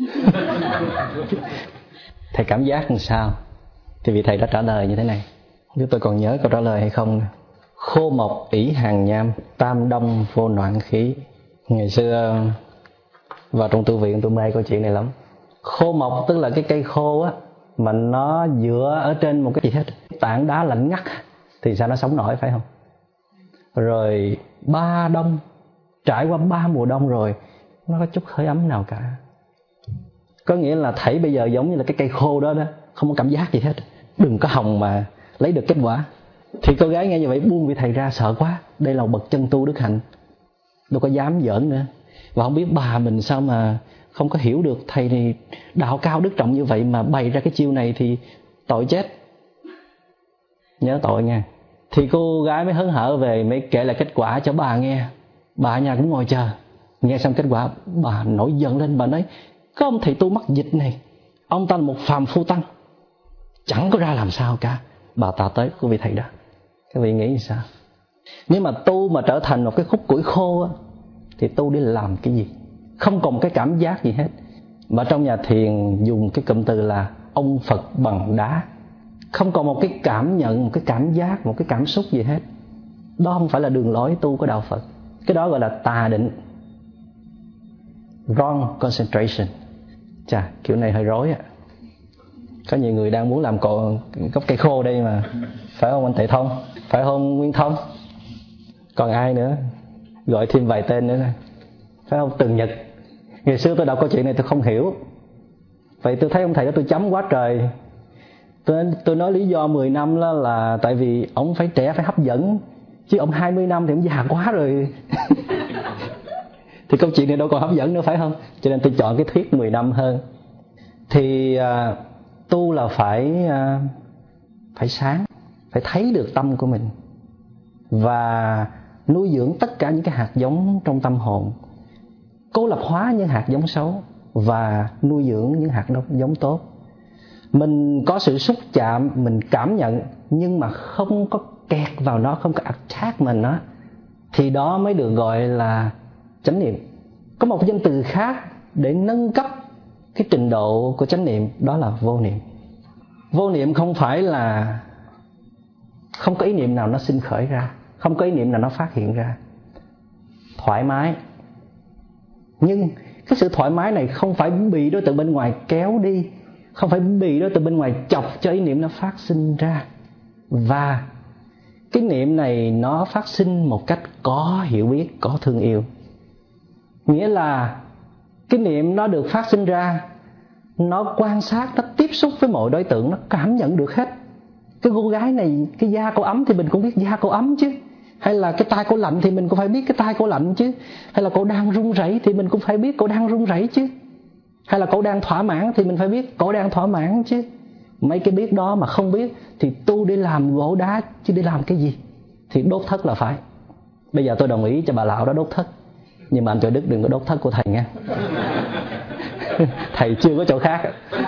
Thầy cảm giác làm sao? Thì vị thầy đã trả lời như thế này, nếu tôi còn nhớ câu trả lời hay không. Khô mộc ỷ hàng nham, tam đông vô noạn khí, Ngày xưa vào trong tu viện tôi mê câu chuyện này lắm. Khô mộc tức là cái cây khô á, mà nó dựa ở trên một cái gì hết, tảng đá lạnh ngắt thì sao nó sống nổi, phải không? Rồi 3 đông, trải qua 3 mùa đông rồi, nó có chút hơi ấm nào cả. Có nghĩa là thảy bây giờ giống như là cái cây khô đó đó, không có cảm giác gì hết. Đừng có hòng mà lấy được kết quả. Thì cô gái nghe như vậy buông vị thầy ra, sợ quá. Đây là một bậc chân tu đức hạnh, đâu có dám giỡn nữa. Và không biết bà mình sao mà không có hiểu được thầy này đạo cao đức trọng như vậy mà bày ra cái chiêu này thì tội chết. Nhớ tội nha. Thì cô gái mới hớn hở về, mới kể lại kết quả cho bà nghe. Bà ở nhà cũng ngồi chờ. Nghe xong kết quả, bà nổi giận lên. Bà nói, có ông thầy tu mắc dịch này, ông ta là một phàm phu tăng, chẳng có ra làm sao cả. Bà ta tới của vị thầy đó. Các vị nghĩ sao? Nếu mà tu mà trở thành một cái khúc củi khô á, thì tu đi làm cái gì? Không còn cái cảm giác gì hết. Mà trong nhà thiền dùng cái cụm từ là ông Phật bằng đá. Không còn một cái cảm nhận, một cái cảm giác, một cái cảm xúc gì hết. Đó không phải là đường lối tu của đạo Phật. Cái đó gọi là tà định, wrong concentration. Chà, kiểu này hơi rối á. Có nhiều người đang muốn làm gốc cây khô đây mà. Phải không anh Thệ Thông? Phải không Nguyên Thông? Còn ai nữa? Gọi thêm vài tên nữa nè. Phải không Tường Nhật? Ngày xưa tôi đọc câu chuyện này tôi không hiểu. Vậy tôi thấy ông thầy đó tôi chấm quá trời. Tôi nói lý do 10 năm là tại vì ông phải trẻ, phải hấp dẫn. Chứ ông 20 năm thì ông già quá rồi. Thì câu chuyện này đâu còn hấp dẫn nữa, phải không? Cho nên tôi chọn cái thuyết 10 năm hơn. Thì tu là phải sáng, phải thấy được tâm của mình và nuôi dưỡng tất cả những cái hạt giống trong tâm hồn, cô lập hóa những hạt giống xấu và nuôi dưỡng những hạt giống tốt. Mình có sự xúc chạm, mình cảm nhận, nhưng mà không có kẹt vào nó, không có attack mình nó, thì đó mới được gọi là chánh niệm. Có một danh từ khác để nâng cấp cái trình độ của chánh niệm, đó là vô niệm. Vô niệm không phải là không có ý niệm nào nó sinh khởi ra, không có ý niệm nào nó phát hiện ra. Thoải mái. Nhưng cái sự thoải mái này không phải bị đối tượng bên ngoài kéo đi, không phải bị đối tượng bên ngoài chọc cho ý niệm nó phát sinh ra. Và cái niệm này nó phát sinh một cách có hiểu biết, có thương yêu. Nghĩa là cái niệm nó được phát sinh ra, nó quan sát, nó tiếp xúc với mọi đối tượng, nó cảm nhận được hết. Cái cô gái này, cái da cô ấm thì mình cũng biết da cô ấm chứ. Hay là cái tay cô lạnh thì mình cũng phải biết cái tay cô lạnh chứ. Hay là cô đang run rẩy thì mình cũng phải biết cô đang run rẩy chứ. Hay là cô đang thỏa mãn thì mình phải biết cô đang thỏa mãn chứ. Mấy cái biết đó mà không biết thì tu đi làm gỗ đá chứ đi làm cái gì? Thì đốt thất là phải. Bây giờ tôi đồng ý cho bà lão đó đốt thất, nhưng mà anh Tuệ Đức đừng có đốt thất của thầy nha. Thầy chưa có chỗ khác.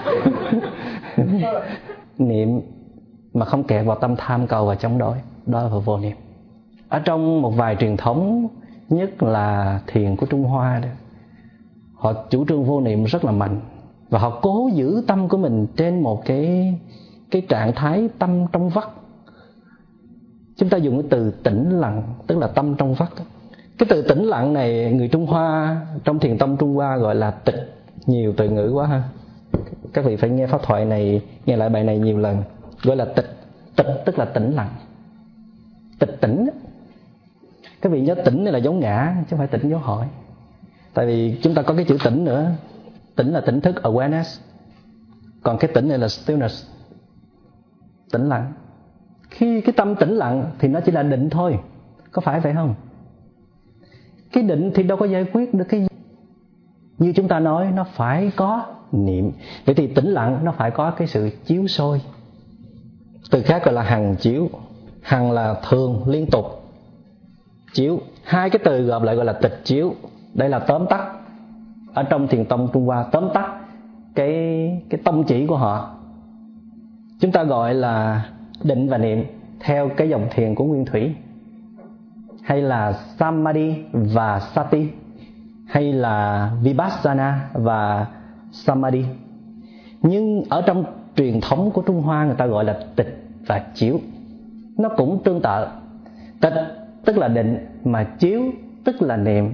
Niệm mà không kẹt vào tâm tham cầu và chống đối, đó là vô niệm. Ở trong một vài truyền thống, nhất là thiền của Trung Hoa đó, họ chủ trương vô niệm rất là mạnh. Và họ cố giữ tâm của mình trên một cái trạng thái tâm trong vắt. Chúng ta dùng cái từ tĩnh lặng, tức là tâm trong vắt. Cái từ tĩnh lặng này người Trung Hoa, trong thiền tông Trung Hoa gọi là tịch. Nhiều từ ngữ quá ha. Các vị phải nghe pháp thoại này, nghe lại bài này nhiều lần. Gọi là tịch. Tịch tức là tĩnh lặng. Tịch tỉnh. Các vị nhớ tỉnh này là dấu ngã, chứ không phải tỉnh dấu hỏi. Tại vì chúng ta có cái chữ tỉnh nữa. Tỉnh là tỉnh thức, awareness. Còn cái tỉnh này là stillness, tĩnh lặng. Khi cái tâm tĩnh lặng thì nó chỉ là định thôi. Có phải vậy không? Cái định thì đâu có giải quyết được cái gì. Như chúng ta nói, nó phải có niệm. Vậy thì tĩnh lặng nó phải có cái sự chiếu soi. Từ khác gọi là hằng chiếu. Hằng là thường, liên tục. Chiếu. Hai cái từ gộp lại gọi là tịch chiếu. Đây là tóm tắt. Ở trong thiền tông Trung Hoa tóm tắt cái tông chỉ của họ. Chúng ta gọi là định và niệm theo cái dòng thiền của Nguyên Thủy, hay là Samadhi và Sati, hay là Vipassana và Samadhi. Nhưng ở trong truyền thống của Trung Hoa người ta gọi là tịch và chiếu. Nó cũng tương tự. Tịch tức là định, mà chiếu tức là niệm.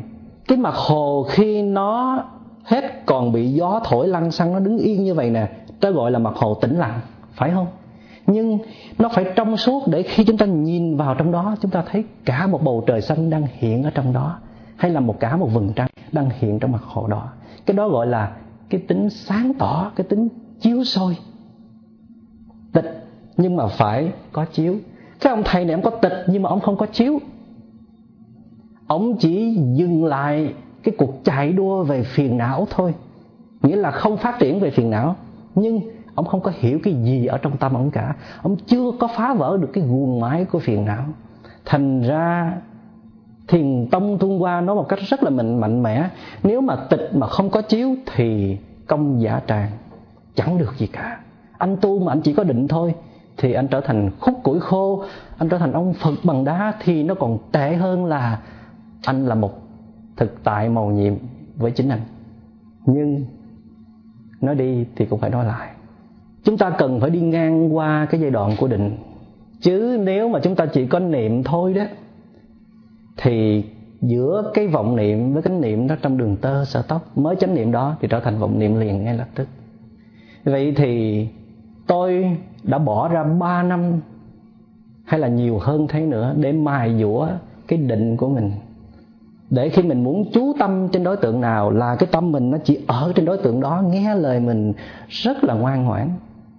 Cái mặt hồ khi nó hết còn bị gió thổi lăn xăng, nó đứng yên như vậy nè, đó gọi là mặt hồ tĩnh lặng, phải không? Nhưng nó phải trong suốt để khi chúng ta nhìn vào trong đó, chúng ta thấy cả một bầu trời xanh đang hiện ở trong đó, hay là cả một vầng trăng đang hiện trong mặt hồ đó. Cái đó gọi là cái tính sáng tỏ, cái tính chiếu soi. Tịch nhưng mà phải có chiếu. Cái ông thầy này ông có tịch nhưng mà ông không có chiếu. Ông chỉ dừng lại cái cuộc chạy đua về phiền não thôi, nghĩa là không phát triển về phiền não. Nhưng ông không có hiểu cái gì ở trong tâm ông cả. Ông chưa có phá vỡ được cái guồng máy của phiền não. Thành ra Thiền tông Trung Hoa nói một cách rất là mạnh mẽ, nếu mà tịch mà không có chiếu thì công giả tràng, chẳng được gì cả. Anh tu mà anh chỉ có định thôi thì anh trở thành khúc củi khô, anh trở thành ông Phật bằng đá, thì nó còn tệ hơn là anh là một thực tại mầu nhiệm với chính anh. Nhưng nói đi thì cũng phải nói lại, chúng ta cần phải đi ngang qua cái giai đoạn của định. Chứ nếu mà chúng ta chỉ có niệm thôi đó, thì giữa cái vọng niệm với cái niệm đó trong đường tơ sợi tóc, mới chánh niệm đó thì trở thành vọng niệm liền ngay lập tức. Vậy thì tôi đã bỏ ra 3 năm hay là nhiều hơn thế nữa để mài dũa cái định của mình, để khi mình muốn chú tâm trên đối tượng nào là cái tâm mình nó chỉ ở trên đối tượng đó, nghe lời mình rất là ngoan ngoãn.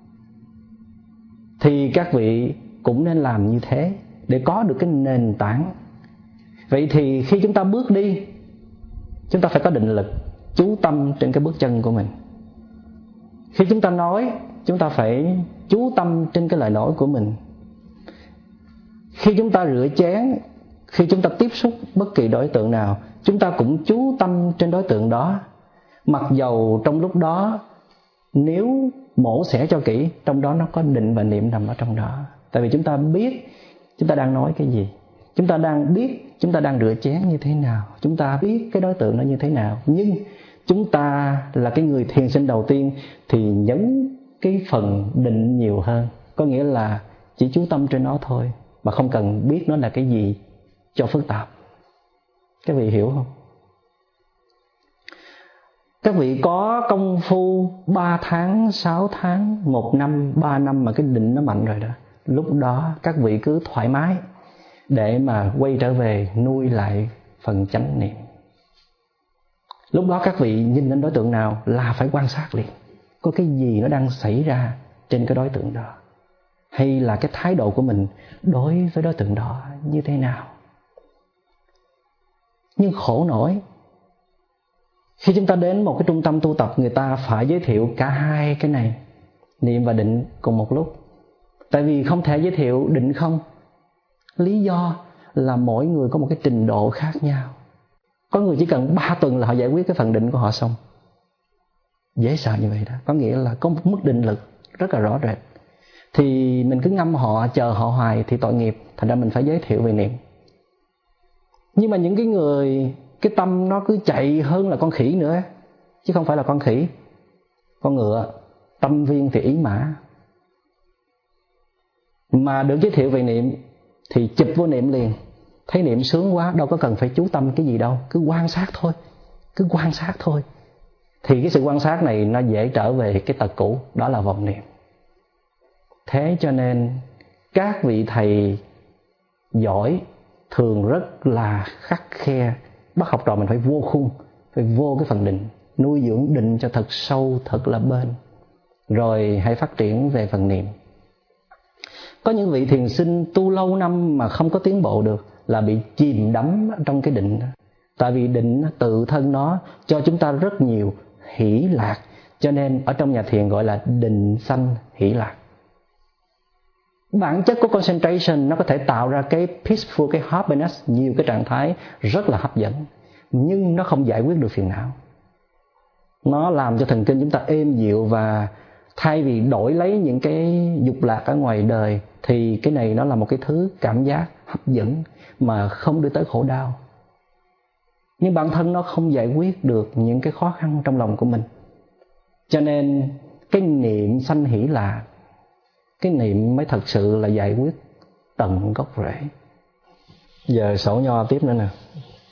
Thì các vị cũng nên làm như thế để có được cái nền tảng. Vậy thì khi chúng ta bước đi, chúng ta phải có định lực, chú tâm trên cái bước chân của mình. Khi chúng ta nói, chúng ta phải chú tâm trên cái lời nói của mình. Khi chúng ta rửa chén, khi chúng ta tiếp xúc bất kỳ đối tượng nào, chúng ta cũng chú tâm trên đối tượng đó. Mặc dầu trong lúc đó, nếu mổ xẻ cho kỹ, trong đó nó có định và niệm nằm ở trong đó. Tại vì chúng ta biết chúng ta đang nói cái gì, chúng ta đang biết chúng ta đang rửa chén như thế nào, chúng ta biết cái đối tượng nó như thế nào. Nhưng chúng ta là cái người thiền sinh đầu tiên thì nhấn cái phần định nhiều hơn, có nghĩa là chỉ chú tâm trên nó thôi, mà không cần biết nó là cái gì cho phức tạp. Các vị hiểu không? Các vị có công phu 3 tháng, 6 tháng, 1 năm, 3 năm mà cái định nó mạnh rồi đó, lúc đó các vị cứ thoải mái để mà quay trở về nuôi lại phần chánh niệm. Lúc đó các vị nhìn lên đối tượng nào là phải quan sát liền, có cái gì nó đang xảy ra trên cái đối tượng đó, hay là cái thái độ của mình đối với đối tượng đó như thế nào. Nhưng khổ nổi, khi chúng ta đến một cái trung tâm tu tập, người ta phải giới thiệu cả hai cái này, niệm và định cùng một lúc. Tại vì không thể giới thiệu định không. Lý do là mỗi người có một cái trình độ khác nhau. Có người chỉ cần 3 tuần là họ giải quyết cái phần định của họ xong. Dễ sợ như vậy đó. Có nghĩa là có một mức định lực rất là rõ rệt. Thì mình cứ ngâm họ, chờ họ hoài thì tội nghiệp. Thành ra mình phải giới thiệu về niệm. Nhưng mà những cái người, cái tâm nó cứ chạy hơn là con khỉ nữa. Chứ không phải là con khỉ, con ngựa. Tâm viên thì ý mã. Mà được giới thiệu về niệm thì chụp vô niệm liền. Thấy niệm sướng quá, đâu có cần phải chú tâm cái gì đâu, cứ quan sát thôi. Cứ quan sát thôi. Thì cái sự quan sát này nó dễ trở về cái tật cũ, đó là vọng niệm. Thế cho nên các vị thầy giỏi thường rất là khắt khe, bắt học trò mình phải vô khung, phải vô cái phần định, nuôi dưỡng định cho thật sâu, thật là bền, rồi hãy phát triển về phần niệm. Có những vị thiền sinh tu lâu năm mà không có tiến bộ được là bị chìm đắm trong cái định đó. Tại vì định tự thân nó cho chúng ta rất nhiều hỷ lạc, cho nên ở trong nhà thiền gọi là định sanh hỷ lạc. Bản chất của concentration nó có thể tạo ra cái peaceful, cái happiness, nhiều cái trạng thái rất là hấp dẫn, nhưng nó không giải quyết được phiền não. Nó làm cho thần kinh chúng ta êm dịu, và thay vì đổi lấy những cái dục lạc ở ngoài đời thì cái này nó là một cái thứ cảm giác hấp dẫn mà không đưa tới khổ đau. Nhưng bản thân nó không giải quyết được những cái khó khăn trong lòng của mình. Cho nên cái niệm sanh hỷ lạc, cái niệm mới thật sự là giải quyết tận gốc rễ. Giờ sổ nho tiếp nữa nè.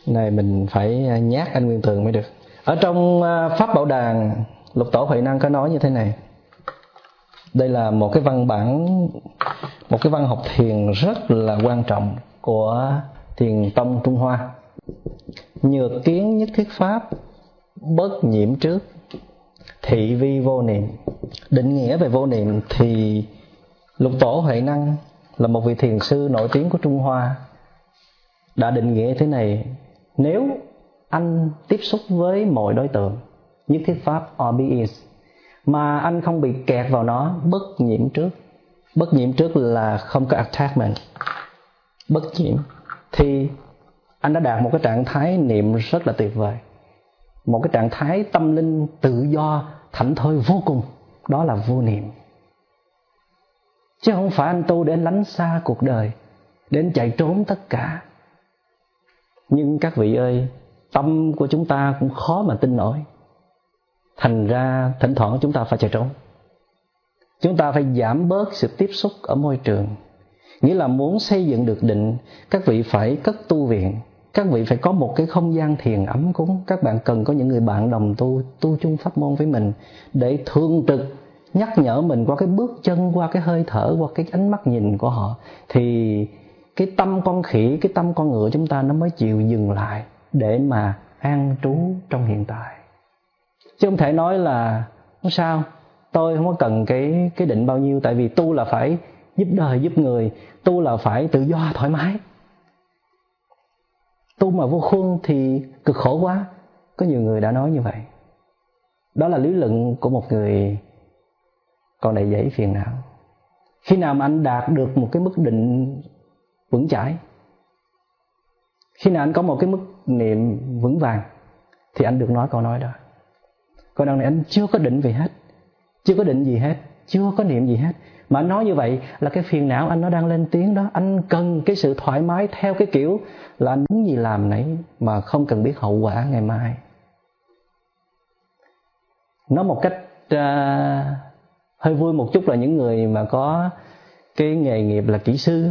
Này mình phải nhát anh Nguyên Tường mới được. Ở trong Pháp Bảo Đàn, Lục Tổ Huệ Năng có nói như thế này. Đây là một cái văn bản, một cái văn học thiền rất là quan trọng của Thiền tông Trung Hoa. Nhược kiến nhất thiết pháp, bất nhiễm trước, thị vi vô niệm. Định nghĩa về vô niệm thì Lục Tổ Huệ Năng là một vị thiền sư nổi tiếng của Trung Hoa đã định nghĩa thế này: nếu anh tiếp xúc với mọi đối tượng, nhất thiết pháp or beings, mà anh không bị kẹt vào nó, bất nhiễm trước. Bất nhiễm trước là không có attachment, bất nhiễm, thì anh đã đạt một cái trạng thái niệm rất là tuyệt vời, một cái trạng thái tâm linh tự do thảnh thơi vô cùng. Đó là vô niệm. Chứ không phải anh tu để anh lánh xa cuộc đời, để anh chạy trốn tất cả. Nhưng các vị ơi, tâm của chúng ta cũng khó mà tin nổi. Thành ra thỉnh thoảng chúng ta phải chạy trốn. Chúng ta phải giảm bớt sự tiếp xúc ở môi trường. Nghĩa là muốn xây dựng được định, các vị phải cất tu viện, các vị phải có một cái không gian thiền ấm cúng. Các bạn cần có những người bạn đồng tu chung pháp môn với mình, để thường trực nhắc nhở mình qua cái bước chân, qua cái hơi thở, qua cái ánh mắt nhìn của họ. Thì cái tâm con khỉ, cái tâm con ngựa chúng ta nó mới chịu dừng lại để mà an trú trong hiện tại. Chứ không thể nói là không sao, tôi không có cần cái định bao nhiêu, tại vì tu là phải giúp đời giúp người, tu là phải tự do thoải mái. Tu mà vô khuôn thì cực khổ quá. Có nhiều người đã nói như vậy. Đó là lý luận của một người còn đầy dẫy phiền não. Khi nào mà anh đạt được một cái mức định vững chãi, khi nào anh có một cái mức niệm vững vàng, thì anh được nói câu nói đó. Còn đằng này anh chưa có định gì hết, chưa có định gì hết, chưa có niệm gì hết, mà anh nói như vậy là cái phiền não anh nó đang lên tiếng đó. Anh cần cái sự thoải mái theo cái kiểu là anh muốn gì làm nấy, mà không cần biết hậu quả ngày mai. Nói một cách hơi vui một chút là những người mà có cái nghề nghiệp là kỹ sư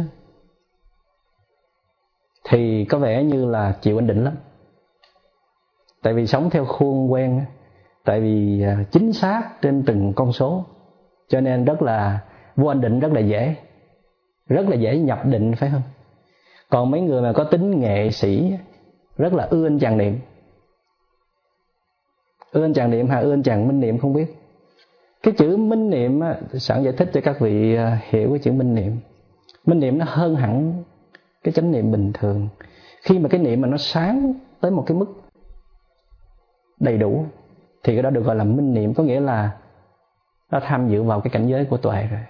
thì có vẻ như là chịu anh định lắm. Tại vì sống theo khuôn quen, tại vì chính xác trên từng con số, cho nên rất là vô anh định, rất là dễ nhập định, phải không? Còn mấy người mà có tính nghệ sĩ rất là ưa anh chàng niệm. Ưa anh chàng niệm hay ưa anh chàng minh niệm không biết. Cái chữ minh niệm sẵn giải thích cho các vị hiểu cái chữ minh niệm. Minh niệm nó hơn hẳn cái chánh niệm bình thường. Khi mà cái niệm mà nó sáng tới một cái mức đầy đủ thì cái đó được gọi là minh niệm. Có nghĩa là đã tham dự vào cái cảnh giới của tuệ rồi,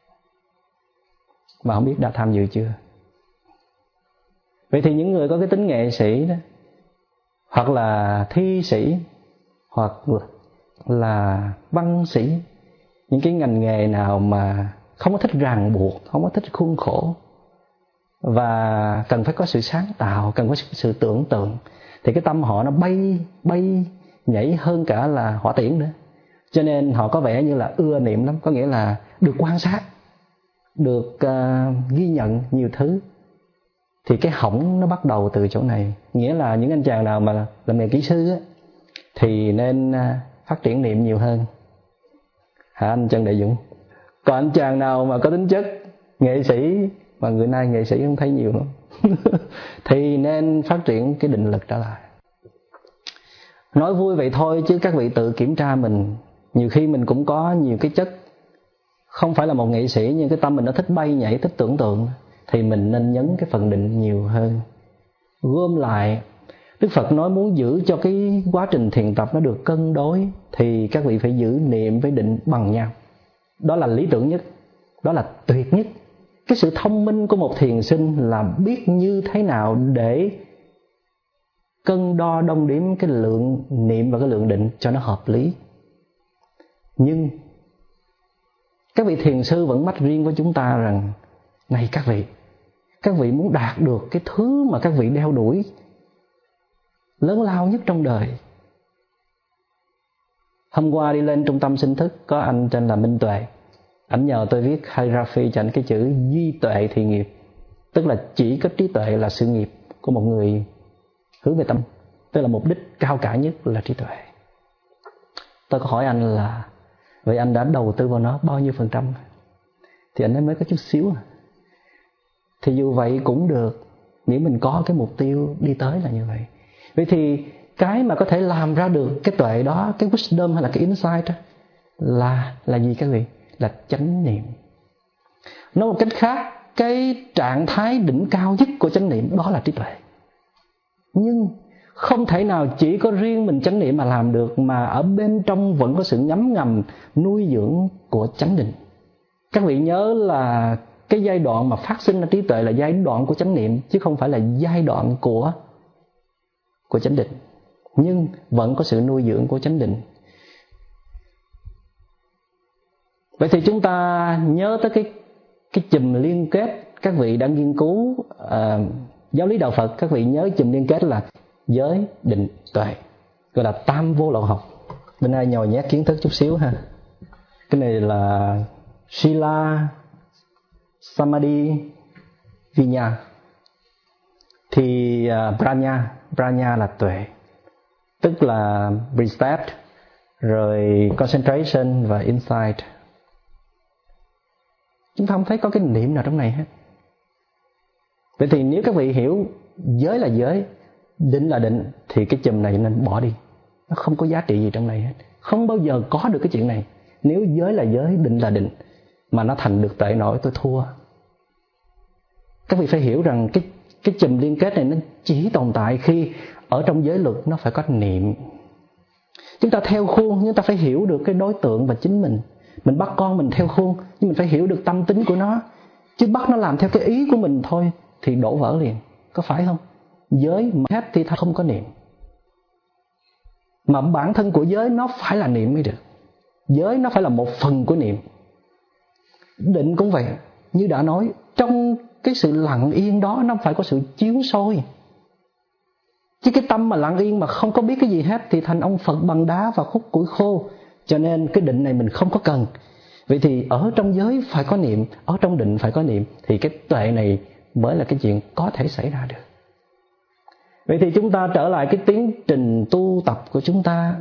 mà không biết đã tham dự chưa. Vậy thì những người có cái tính nghệ sĩ đó, hoặc là thi sĩ, hoặc là văn sĩ, những cái ngành nghề nào mà không có thích ràng buộc, không có thích khuôn khổ, và cần phải có sự sáng tạo, cần có sự tưởng tượng, thì cái tâm họ nó bay nhảy hơn cả là hỏa tiễn nữa. Cho nên họ có vẻ như là ưa niệm lắm. Có nghĩa là được quan sát, được ghi nhận nhiều thứ. Thì cái hỏng nó bắt đầu từ chỗ này. Nghĩa là những anh chàng nào mà làm nghề kỹ sư á, thì nên phát triển niệm nhiều hơn. Hả anh Trần Đại Dũng? Còn anh chàng nào mà có tính chất nghệ sĩ, mà người nay nghệ sĩ không thấy nhiều lắm thì nên phát triển cái định lực trở lại. Nói vui vậy thôi chứ các vị tự kiểm tra mình. Nhiều khi mình cũng có nhiều cái chất không phải là một nghệ sĩ, nhưng cái tâm mình nó thích bay nhảy, thích tưởng tượng, thì mình nên nhấn cái phần định nhiều hơn. Gom lại, Đức Phật nói muốn giữ cho cái quá trình thiền tập nó được cân đối thì các vị phải giữ niệm với định bằng nhau. Đó là lý tưởng nhất, đó là tuyệt nhất. Cái sự thông minh của một thiền sinh là biết như thế nào để cân đo đong đếm cái lượng niệm và cái lượng định cho nó hợp lý. Nhưng các vị thiền sư vẫn mách riêng với chúng ta rằng: này các vị muốn đạt được cái thứ mà các vị đeo đuổi lớn lao nhất trong đời. Hôm qua đi lên trung tâm sinh thức, có anh tên là Minh Tuệ, ảnh nhờ tôi viết calligraphy cho ảnh cái chữ duy tuệ thì nghiệp, tức là chỉ có trí tuệ là sự nghiệp của một người hướng về tâm, tức là mục đích cao cả nhất là trí tuệ. Tôi có hỏi anh là vậy anh đã đầu tư vào nó bao nhiêu %? Thì anh ấy mới có chút xíu. Thì dù vậy cũng được, nếu mình có cái mục tiêu đi tới là như vậy. Vậy thì cái mà có thể làm ra được cái tuệ đó, cái wisdom hay là cái insight đó, là gì các vị? Là chánh niệm. Nói một cách khác, cái trạng thái đỉnh cao nhất của chánh niệm đó là trí tuệ. Nhưng không thể nào chỉ có riêng mình chánh niệm mà làm được, mà ở bên trong vẫn có sự ngấm ngầm nuôi dưỡng của chánh định. Các vị nhớ là cái giai đoạn mà phát sinh ra trí tuệ là giai đoạn của chánh niệm, chứ không phải là giai đoạn của chánh định. Nhưng vẫn có sự nuôi dưỡng của chánh định. Vậy thì chúng ta nhớ tới cái chùm liên kết. Các vị đã nghiên cứu giáo lý đạo Phật, các vị nhớ chùm liên kết là giới, định, tuệ, gọi là tam vô lậu học. Bên này nhồi nhét kiến thức chút xíu ha. Cái này là Sila, Samadhi, Vinya. Thì Prajna là tuệ, tức là precept, rồi concentration và insight. Chúng ta không thấy có cái niệm nào trong này hết. Vậy thì nếu các vị hiểu giới là giới, định là định, thì cái chùm này nên bỏ đi. Nó không có giá trị gì trong này hết. Không bao giờ có được cái chuyện này. Nếu giới là giới, định là định, mà nó thành được tuệ nổi, tôi thua. Các vị phải hiểu rằng cái chùm liên kết này nó chỉ tồn tại khi ở trong giới luật nó phải có niệm. Chúng ta theo khuôn, chúng ta phải hiểu được cái đối tượng và chính mình. Mình bắt con mình theo khuôn, nhưng mình phải hiểu được tâm tính của nó. Chứ bắt nó làm theo cái ý của mình thôi thì đổ vỡ liền, có phải không? Giới mà hết thì không có niệm. Mà bản thân của giới nó phải là niệm mới được. Giới nó phải là một phần của niệm. Định cũng vậy, như đã nói, trong cái sự lặng yên đó nó phải có sự chiếu soi. Chứ cái tâm mà lặng yên mà không có biết cái gì hết thì thành ông Phật bằng đá và khúc củi khô. Cho nên cái định này mình không có cần. Vậy thì ở trong giới phải có niệm, ở trong định phải có niệm, thì cái tuệ này mới là cái chuyện có thể xảy ra được. Vậy thì chúng ta trở lại cái tiến trình tu tập của chúng ta.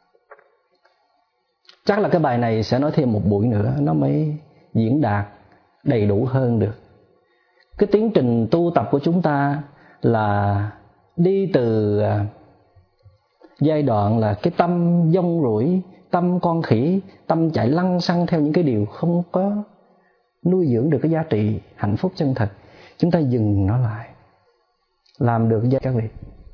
Chắc là cái bài này sẽ nói thêm một buổi nữa nó mới diễn đạt đầy đủ hơn được. Cái tiến trình tu tập của chúng ta là đi từ giai đoạn là cái tâm dông rủi, tâm con khỉ, tâm chạy lăng xăng theo những cái điều không có nuôi dưỡng được cái giá trị hạnh phúc chân thật. Chúng ta dừng nó lại, làm được cho các vị.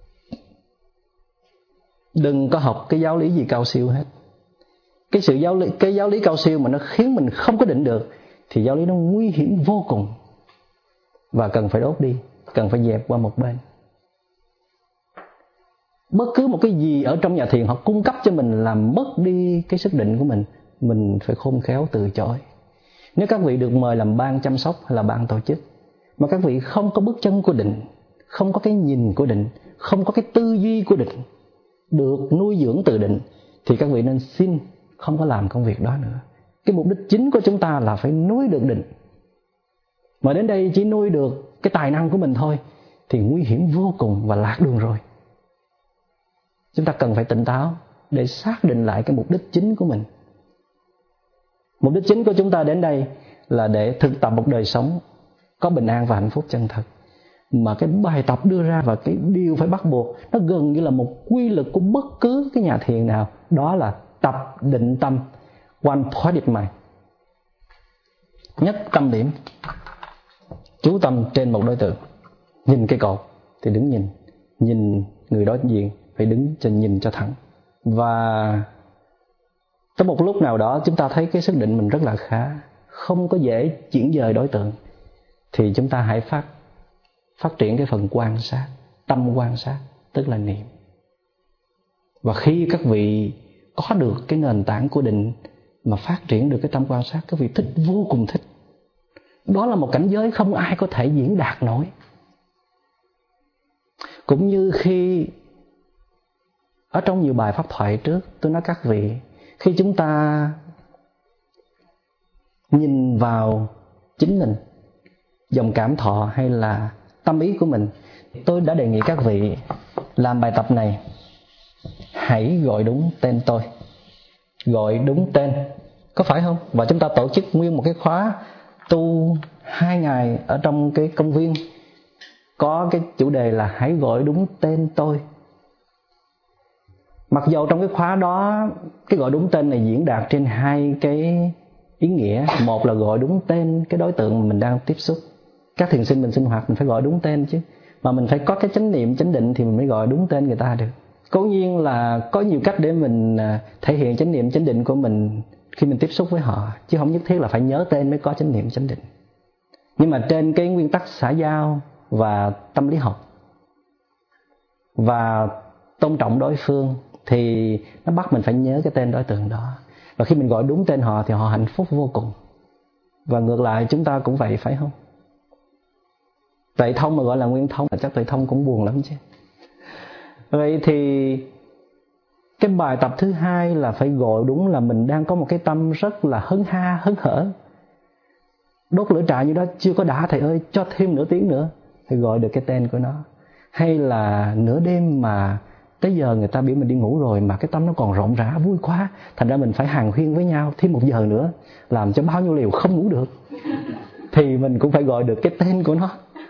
Đừng có học cái giáo lý gì cao siêu hết. Cái giáo lý cao siêu mà nó khiến mình không có định được thì giáo lý nó nguy hiểm vô cùng và cần phải đốt đi, cần phải dẹp qua một bên. Bất cứ một cái gì ở trong nhà thiền họ cung cấp cho mình làm mất đi cái sức định của mình phải khôn khéo từ chối. Nếu các vị được mời làm ban chăm sóc hay là ban tổ chức mà các vị không có bước chân của định, không có cái nhìn của định, không có cái tư duy của định được nuôi dưỡng từ định, thì các vị nên xin không có làm công việc đó nữa. Cái mục đích chính của chúng ta là phải nuôi được định. Mà đến đây chỉ nuôi được cái tài năng của mình thôi thì nguy hiểm vô cùng và lạc đường rồi. Chúng ta cần phải tỉnh táo để xác định lại cái mục đích chính của mình. Mục đích chính của chúng ta đến đây là để thực tập một đời sống có bình an và hạnh phúc chân thật. Mà cái bài tập đưa ra và cái điều phải bắt buộc, nó gần như là một quy luật của bất cứ cái nhà thiền nào. Đó là tập định tâm, one pointed mind. Nhất tâm điểm, chú tâm trên một đối tượng. Nhìn cây cột thì đứng nhìn, nhìn người đối diện phải đứng nhìn cho thẳng. Và tới một lúc nào đó chúng ta thấy cái sức định mình rất là khá, không có dễ chuyển dời đối tượng, thì chúng ta hãy phát triển cái phần quan sát, tâm quan sát, tức là niệm. Và khi các vị có được cái nền tảng của định mà phát triển được cái tâm quan sát, các vị thích, vô cùng thích. Đó là một cảnh giới không ai có thể diễn đạt nổi. Cũng như khi ở trong nhiều bài pháp thoại trước tôi nói các vị, khi chúng ta nhìn vào chính mình, dòng cảm thọ hay là tâm ý của mình, tôi đã đề nghị các vị làm bài tập này. Hãy gọi đúng tên tôi. Gọi đúng tên, có phải không? Và chúng ta tổ chức nguyên một cái khóa tu 2 ngày ở trong cái công viên, có cái chủ đề là hãy gọi đúng tên tôi. Mặc dù trong cái khóa đó, cái gọi đúng tên này diễn đạt trên 2 cái ý nghĩa. Một là gọi đúng tên cái đối tượng mà mình đang tiếp xúc. Các thiền sinh mình sinh hoạt mình phải gọi đúng tên chứ. Mà mình phải có cái chánh niệm, chánh định thì mình mới gọi đúng tên người ta được. Cố nhiên là có nhiều cách để mình thể hiện chánh niệm, chánh định của mình khi mình tiếp xúc với họ, chứ không nhất thiết là phải nhớ tên mới có chánh niệm, chánh định. Nhưng mà trên cái nguyên tắc xã giao và tâm lý học và tôn trọng đối phương thì nó bắt mình phải nhớ cái tên đối tượng đó. Và khi mình gọi đúng tên họ thì họ hạnh phúc vô cùng. Và ngược lại chúng ta cũng vậy, phải không? Tuệ Thông mà gọi là Nguyên Thông là chắc Tuệ Thông cũng buồn lắm chứ. Vậy thì cái bài tập thứ 2 là phải gọi đúng là mình đang có một cái tâm rất là hân ha, hân hở. Đốt lửa trại như đó chưa có đã, thầy ơi cho thêm nửa tiếng nữa, phải gọi được cái tên của nó. Hay là nửa đêm mà tới giờ người ta biểu mình đi ngủ rồi mà cái tâm nó còn rộn rã vui quá, thành ra mình phải hàn huyên với nhau thêm 1 giờ nữa, làm cho bao nhiêu liều không ngủ được, thì mình cũng phải gọi được cái tên của nó.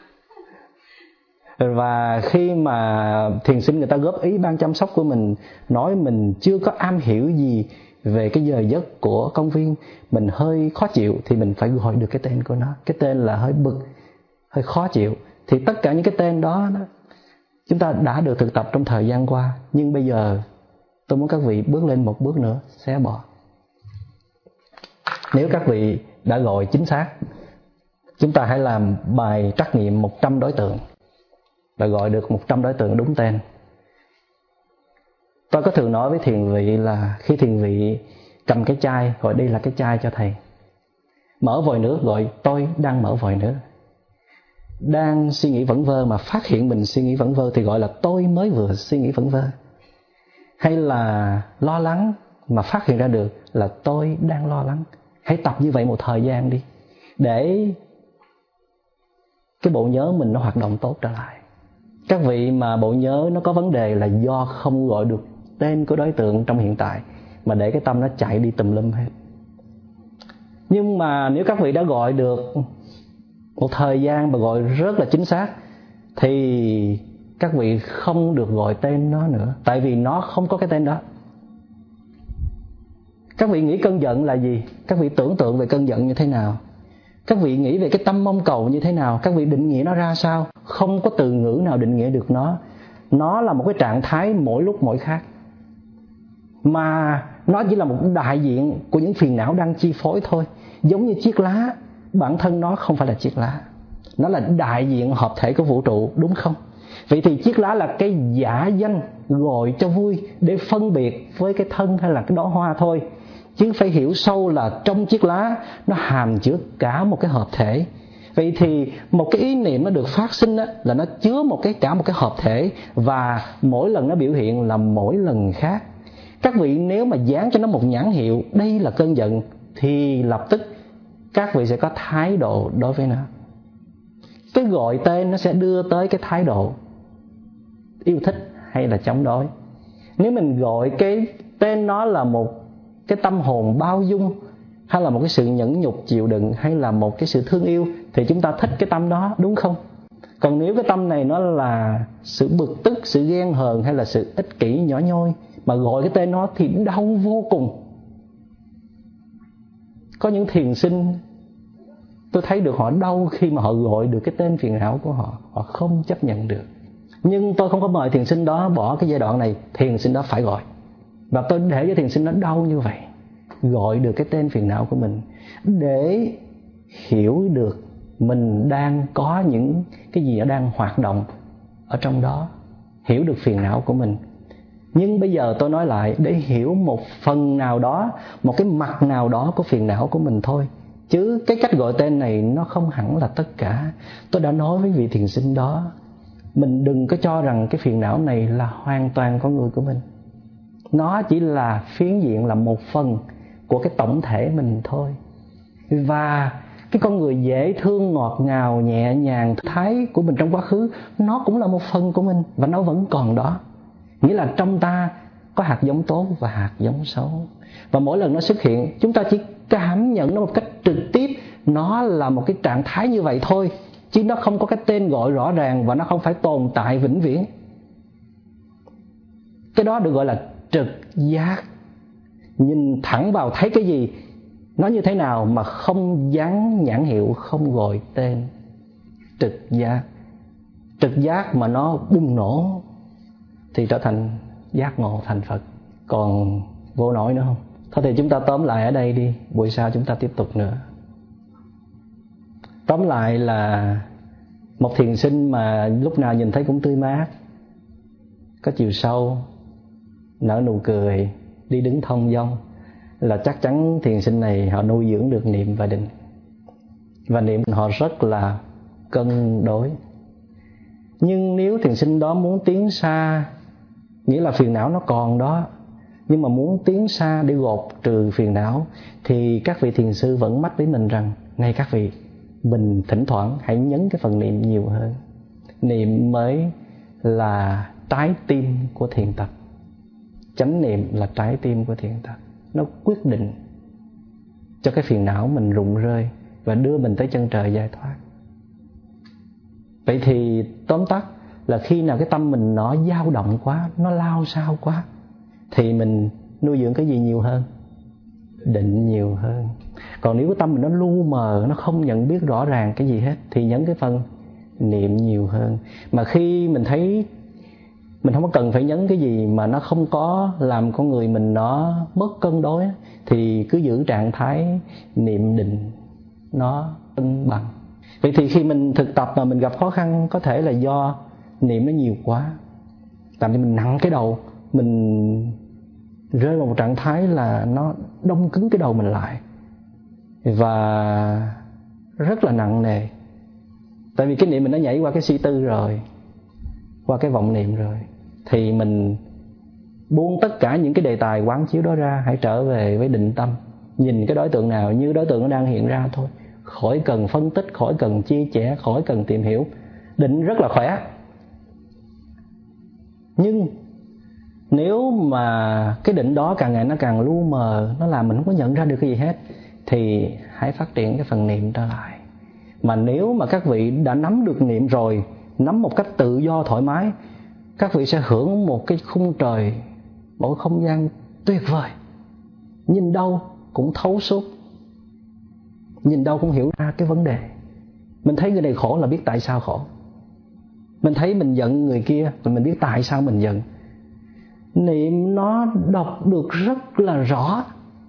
Và khi mà thiền sinh người ta góp ý ban chăm sóc của mình, nói mình chưa có am hiểu gì về cái giờ giấc của công viên, mình hơi khó chịu, thì mình phải gọi được cái tên của nó. Cái tên là hơi bực, hơi khó chịu. Thì tất cả những cái tên đó chúng ta đã được thực tập trong thời gian qua. Nhưng bây giờ tôi muốn các vị bước lên một bước nữa, xé bỏ. Nếu các vị đã gọi chính xác, chúng ta hãy làm bài trắc nghiệm 100 đối tượng và gọi được 100 đối tượng đúng tên. Tôi có thường nói với thiền vị là khi thiền vị cầm cái chai, gọi đây là cái chai cho thầy. Mở vòi nước, gọi tôi đang mở vòi nước. Đang suy nghĩ vẩn vơ mà phát hiện mình suy nghĩ vẩn vơ thì gọi là tôi mới vừa suy nghĩ vẩn vơ. Hay là lo lắng mà phát hiện ra được là tôi đang lo lắng. Hãy tập như vậy một thời gian đi, để cái bộ nhớ mình nó hoạt động tốt trở lại. Các vị mà bộ nhớ nó có vấn đề là do không gọi được tên của đối tượng trong hiện tại, mà để cái tâm nó chạy đi tùm lum hết. Nhưng mà nếu các vị đã gọi được một thời gian và gọi rất là chính xác, thì các vị không được gọi tên nó nữa, tại vì nó không có cái tên đó. Các vị nghĩ cơn giận là gì? Các vị tưởng tượng về cơn giận như thế nào? Các vị nghĩ về cái tâm mong cầu như thế nào? Các vị định nghĩa nó ra sao? Không có từ ngữ nào định nghĩa được nó. Nó là một cái trạng thái mỗi lúc mỗi khác, mà nó chỉ là một đại diện của những phiền não đang chi phối thôi. Giống như chiếc lá, bản thân nó không phải là chiếc lá, nó là đại diện hợp thể của vũ trụ, đúng không? Vậy thì chiếc lá là cái giả danh gọi cho vui, để phân biệt với cái thân hay là cái đóa hoa thôi. Chứ phải hiểu sâu là trong chiếc lá nó hàm chứa cả một cái hợp thể. Vậy thì một cái ý niệm nó được phát sinh đó, là nó chứa cả một cái hợp thể, và mỗi lần nó biểu hiện là mỗi lần khác. Các vị nếu mà dán cho nó một nhãn hiệu đây là cơn giận, thì lập tức các vị sẽ có thái độ đối với nó. Cái gọi tên nó sẽ đưa tới cái thái độ yêu thích hay là chống đối. Nếu mình gọi cái tên nó là một cái tâm hồn bao dung, hay là một cái sự nhẫn nhục chịu đựng, hay là một cái sự thương yêu, thì chúng ta thích cái tâm đó, đúng không? Còn nếu cái tâm này nó là sự bực tức, sự ghen hờn, hay là sự ích kỷ nhỏ nhoi, mà gọi cái tên nó thì đau vô cùng. Có những thiền sinh tôi thấy được họ đau khi mà họ gọi được cái tên phiền não của họ, họ không chấp nhận được. Nhưng tôi không có mời thiền sinh đó bỏ cái giai đoạn này, thiền sinh đó phải gọi. Và tôi để cho thiền sinh nó đau như vậy, gọi được cái tên phiền não của mình, để hiểu được mình đang có những cái gì nó đang hoạt động ở trong đó, hiểu được phiền não của mình. Nhưng bây giờ tôi nói lại, để hiểu một phần nào đó, một cái mặt nào đó của phiền não của mình thôi. Chứ cái cách gọi tên này nó không hẳn là tất cả. Tôi đã nói với vị thiền sinh đó, mình đừng có cho rằng cái phiền não này là hoàn toàn con người của mình. Nó chỉ là phiến diện, là một phần của cái tổng thể mình thôi. Và Cái con người dễ thương, ngọt ngào, nhẹ nhàng, thái của mình trong quá khứ, nó cũng là một phần của mình và nó vẫn còn đó. Nghĩa là trong ta có hạt giống tốt và hạt giống xấu. Và mỗi lần nó xuất hiện, chúng ta chỉ cảm nhận nó một cách trực tiếp. Nó là một cái trạng thái như vậy thôi, chứ nó không có cái tên gọi rõ ràng và nó không phải tồn tại vĩnh viễn. Cái đó được gọi là trực giác. Nhìn thẳng vào thấy cái gì, nó như thế nào mà không dán nhãn hiệu, không gọi tên. Trực giác. Trực giác mà nó bùng nổ thì trở thành giác ngộ, thành Phật. Còn vô nổi nữa không? Thôi thì chúng ta tóm lại ở đây đi, buổi sau chúng ta tiếp tục nữa. Tóm lại là một thiền sinh mà lúc nào nhìn thấy cũng tươi mát, có chiều sâu, nở nụ cười, đi đứng thông dong, là chắc chắn thiền sinh này họ nuôi dưỡng được niệm và định. Và niệm họ rất là cân đối. Nhưng nếu thiền sinh đó muốn tiến xa, nghĩa là phiền não nó còn đó, nhưng mà muốn tiến xa để gột trừ phiền não, thì các vị thiền sư vẫn mách với mình rằng: này các vị, mình thỉnh thoảng hãy nhấn cái phần niệm nhiều hơn. Niệm mới là trái tim của thiền tập. Chánh niệm là trái tim của thiền tập. Nó quyết định cho cái phiền não mình rụng rơi và đưa mình tới chân trời giải thoát. Vậy thì tóm tắt là khi nào cái tâm mình nó dao động quá, nó lao sao quá, thì mình nuôi dưỡng cái gì nhiều hơn? Định nhiều hơn. Còn nếu cái tâm mình nó lu mờ, nó không nhận biết rõ ràng cái gì hết, thì nhấn cái phần niệm nhiều hơn. Mà khi mình thấy mình không có cần phải nhấn cái gì mà nó không có làm con người mình nó mất cân đối, thì cứ giữ trạng thái niệm định nó cân bằng. Vậy thì khi mình thực tập mà mình gặp khó khăn, có thể là do niệm nó nhiều quá, làm cho mình nặng cái đầu, mình rơi vào một trạng thái là nó đông cứng cái đầu mình lại và rất là nặng nề. Tại vì cái niệm mình đã nhảy qua cái suy tư rồi, qua cái vọng niệm rồi, thì mình buông tất cả những cái đề tài quán chiếu đó ra, hãy trở về với định tâm. Nhìn cái đối tượng nào như đối tượng nó đang hiện ra thôi, khỏi cần phân tích, khỏi cần chia sẻ, khỏi cần tìm hiểu. Định rất là khỏe. Nhưng nếu mà cái định đó càng ngày nó càng lu mờ, nó làm mình không có nhận ra được cái gì hết, thì hãy phát triển cái phần niệm trở lại. Mà nếu mà các vị đã nắm được niệm rồi, nắm một cách tự do thoải mái, các vị sẽ hưởng một cái khung trời, một cái không gian tuyệt vời. Nhìn đâu cũng thấu suốt, nhìn đâu cũng hiểu ra cái vấn đề. Mình thấy người này khổ là biết tại sao khổ. Mình thấy mình giận người kia, mình biết tại sao mình giận. Niệm nó đọc được rất là rõ,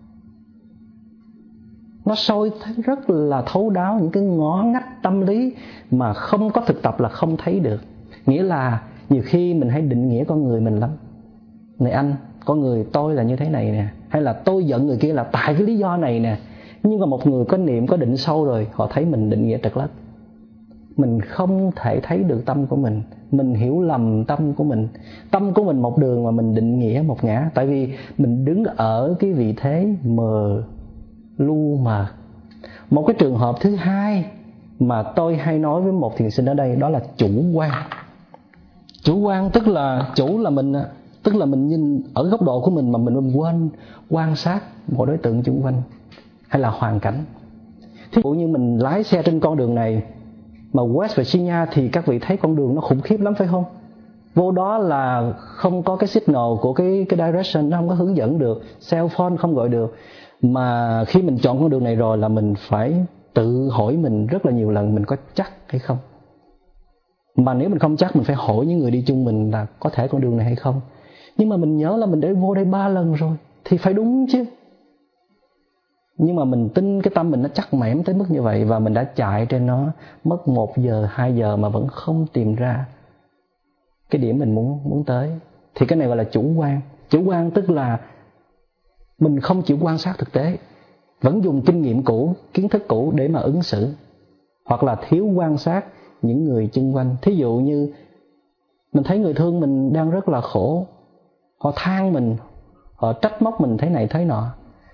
nó soi rất là thấu đáo những cái ngõ ngách tâm lý mà không có thực tập là không thấy được. Nghĩa là nhiều khi mình hay định nghĩa con người mình lắm. Này anh, con người tôi là như thế này nè, hay là tôi giận người kia là tại cái lý do này nè. Nhưng mà một người có niệm, có định sâu rồi, họ thấy mình định nghĩa trật lất. Mình không thể thấy được tâm của mình hiểu lầm tâm của mình. Tâm của mình một đường mà mình định nghĩa một ngã. Tại vì mình đứng ở cái vị thế mờ lu mờ. Một cái trường hợp thứ hai mà tôi hay nói với một thiền sinh ở đây, đó là chủ quan. Chủ quan tức là chủ là mình, tức là mình nhìn ở góc độ của mình mà mình quên quan sát một đối tượng xung quanh hay là hoàn cảnh. Thí dụ như mình lái xe trên con đường này mà West Virginia thì các vị thấy con đường nó khủng khiếp lắm phải không? Vô đó là không có cái signal của cái direction, nó không có hướng dẫn được, cell phone không gọi được. Mà khi mình chọn con đường này rồi là mình phải tự hỏi mình rất là nhiều lần mình có chắc hay không. Mà nếu mình không chắc, mình phải hỏi những người đi chung mình là có thể con đường này hay không. Nhưng mà mình nhớ là mình đã vô đây 3 lần rồi thì phải đúng chứ. Nhưng mà mình tin cái tâm mình nó chắc mẻm tới mức như vậy, và mình đã chạy trên nó mất 1 giờ, 2 giờ mà vẫn không tìm ra cái điểm mình muốn tới. Thì cái này gọi là chủ quan. Chủ quan tức là mình không chịu quan sát thực tế, vẫn dùng kinh nghiệm cũ, kiến thức cũ để mà ứng xử, hoặc là thiếu quan sát những người xung quanh. Thí dụ như mình thấy người thương mình đang rất là khổ, họ than mình, họ trách móc mình thế này thế nọ,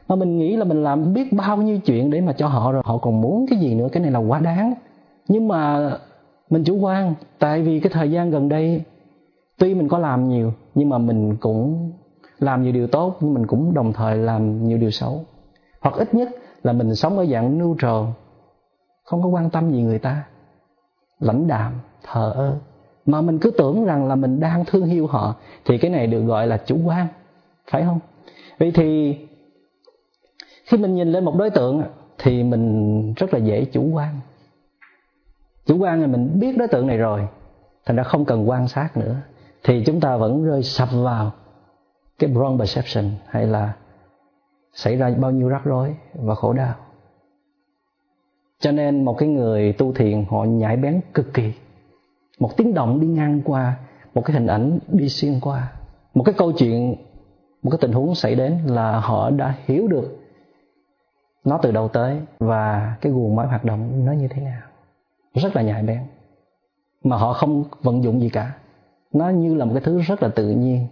Mà mình nghĩ là mình làm biết bao nhiêu chuyện để mà cho họ rồi, họ còn muốn cái gì nữa, cái này là quá đáng. Nhưng mà mình chủ quan, tại vì cái thời gian gần đây tuy mình có làm nhiều, nhưng mà mình cũng làm nhiều điều tốt, nhưng mình cũng đồng thời làm nhiều điều xấu. Hoặc ít nhất là mình sống ở dạng neutral, không có quan tâm gì người ta, lãnh đạm, thờ ơ, mà mình cứ tưởng rằng là mình đang thương yêu họ, thì cái này được gọi là chủ quan, phải không? Vậy thì khi mình nhìn lên một đối tượng thì mình rất là dễ chủ quan. Chủ quan là mình biết đối tượng này rồi, thành ra không cần quan sát nữa, thì chúng ta vẫn rơi sập vào cái wrong perception, hay là xảy ra bao nhiêu rắc rối và khổ đau. Cho nên một cái người tu thiền họ nhạy bén cực kỳ. Một tiếng động đi ngang qua, một cái hình ảnh đi xuyên qua, một cái câu chuyện, một cái tình huống xảy đến là họ đã hiểu được nó từ đâu tới và cái guồng máy hoạt động nó như thế nào. Rất là nhạy bén, mà họ không vận dụng gì cả. Nó như là một cái thứ rất là tự nhiên.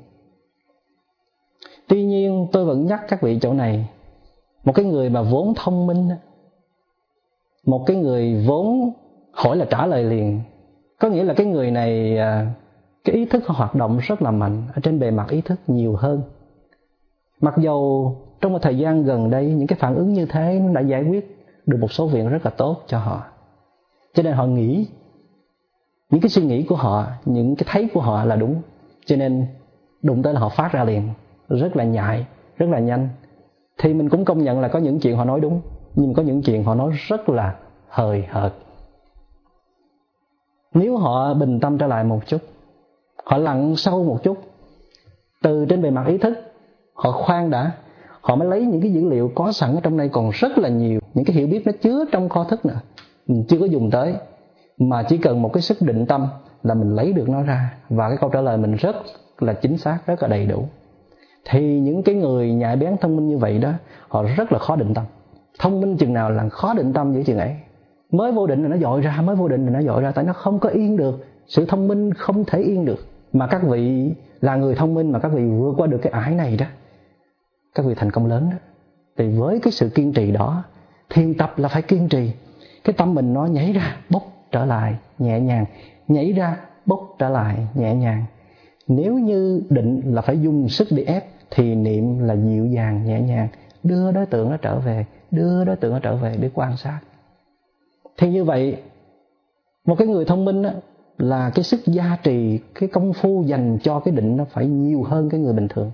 Tuy nhiên tôi vẫn nhắc các vị chỗ này, một cái người mà vốn thông minh, một cái người vốn hỏi là trả lời liền, có nghĩa là cái người này cái ý thức hoạt động rất là mạnh ở trên bề mặt ý thức nhiều hơn. Mặc dầu trong một thời gian gần đây những cái phản ứng như thế đã giải quyết được một số việc rất là tốt cho họ. Cho nên họ nghĩ những cái suy nghĩ của họ, những cái thấy của họ là đúng, cho nên đụng tới là họ phát ra liền, rất là nhạy, rất là nhanh. Thì mình cũng công nhận là có những chuyện họ nói đúng, nhưng có những chuyện họ nói rất là hời hợt. Nếu họ bình tâm trở lại một chút, họ lặn sâu một chút, từ trên bề mặt ý thức, họ khoan đã, họ mới lấy những cái dữ liệu có sẵn ở trong đây còn rất là nhiều, những cái hiểu biết nó chứa trong kho thức nữa, mình chưa có dùng tới, mà chỉ cần một cái sức định tâm là mình lấy được nó ra, và cái câu trả lời mình rất là chính xác, rất là đầy đủ. Thì những cái người nhạy bén thông minh như vậy đó, họ rất là khó định tâm. Thông minh chừng nào là khó định tâm dữ chừng ấy. Mới vô định là nó dội ra, mới vô định là nó dội ra, tại nó không có yên được. Sự thông minh không thể yên được. Mà các vị là người thông minh mà các vị vượt qua được cái ải này đó, các vị thành công lớn đó. Thì với cái sự kiên trì đó, thiền tập là phải kiên trì. Cái tâm mình nó nhảy ra, bốc trở lại nhẹ nhàng, nhảy ra, bốc trở lại nhẹ nhàng. Nếu như định là phải dùng sức để ép, thì niệm là dịu dàng nhẹ nhàng, đưa đối tượng nó trở về, đưa đối tượng nó trở về để quan sát. Thì như vậy, một cái người thông minh là cái sức gia trì, cái công phu dành cho cái định nó phải nhiều hơn cái người bình thường.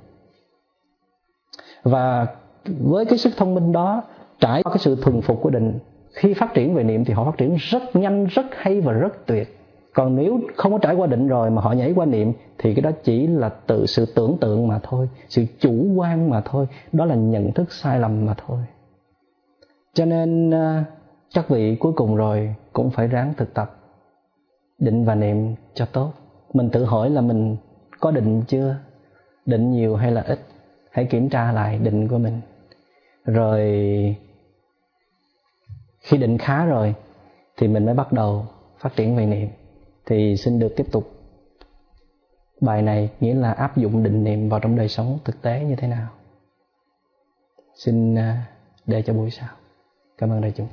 Và với cái sức thông minh đó, trải qua cái sự thuần phục của định, khi phát triển về niệm thì họ phát triển rất nhanh, rất hay và rất tuyệt. Còn nếu không có trải qua định rồi mà họ nhảy qua niệm, thì cái đó chỉ là tự sự tưởng tượng mà thôi, sự chủ quan mà thôi, đó là nhận thức sai lầm mà thôi. Cho nên các vị cuối cùng rồi cũng phải ráng thực tập định và niệm cho tốt. Mình tự hỏi là mình có định chưa? Định nhiều hay là ít? Hãy kiểm tra lại định của mình. Rồi khi định khá rồi thì mình mới bắt đầu phát triển về niệm. Thì xin được tiếp tục bài này, nghĩa là áp dụng định niệm vào trong đời sống thực tế như thế nào. Xin để cho buổi sau. Cảm ơn đại chúng.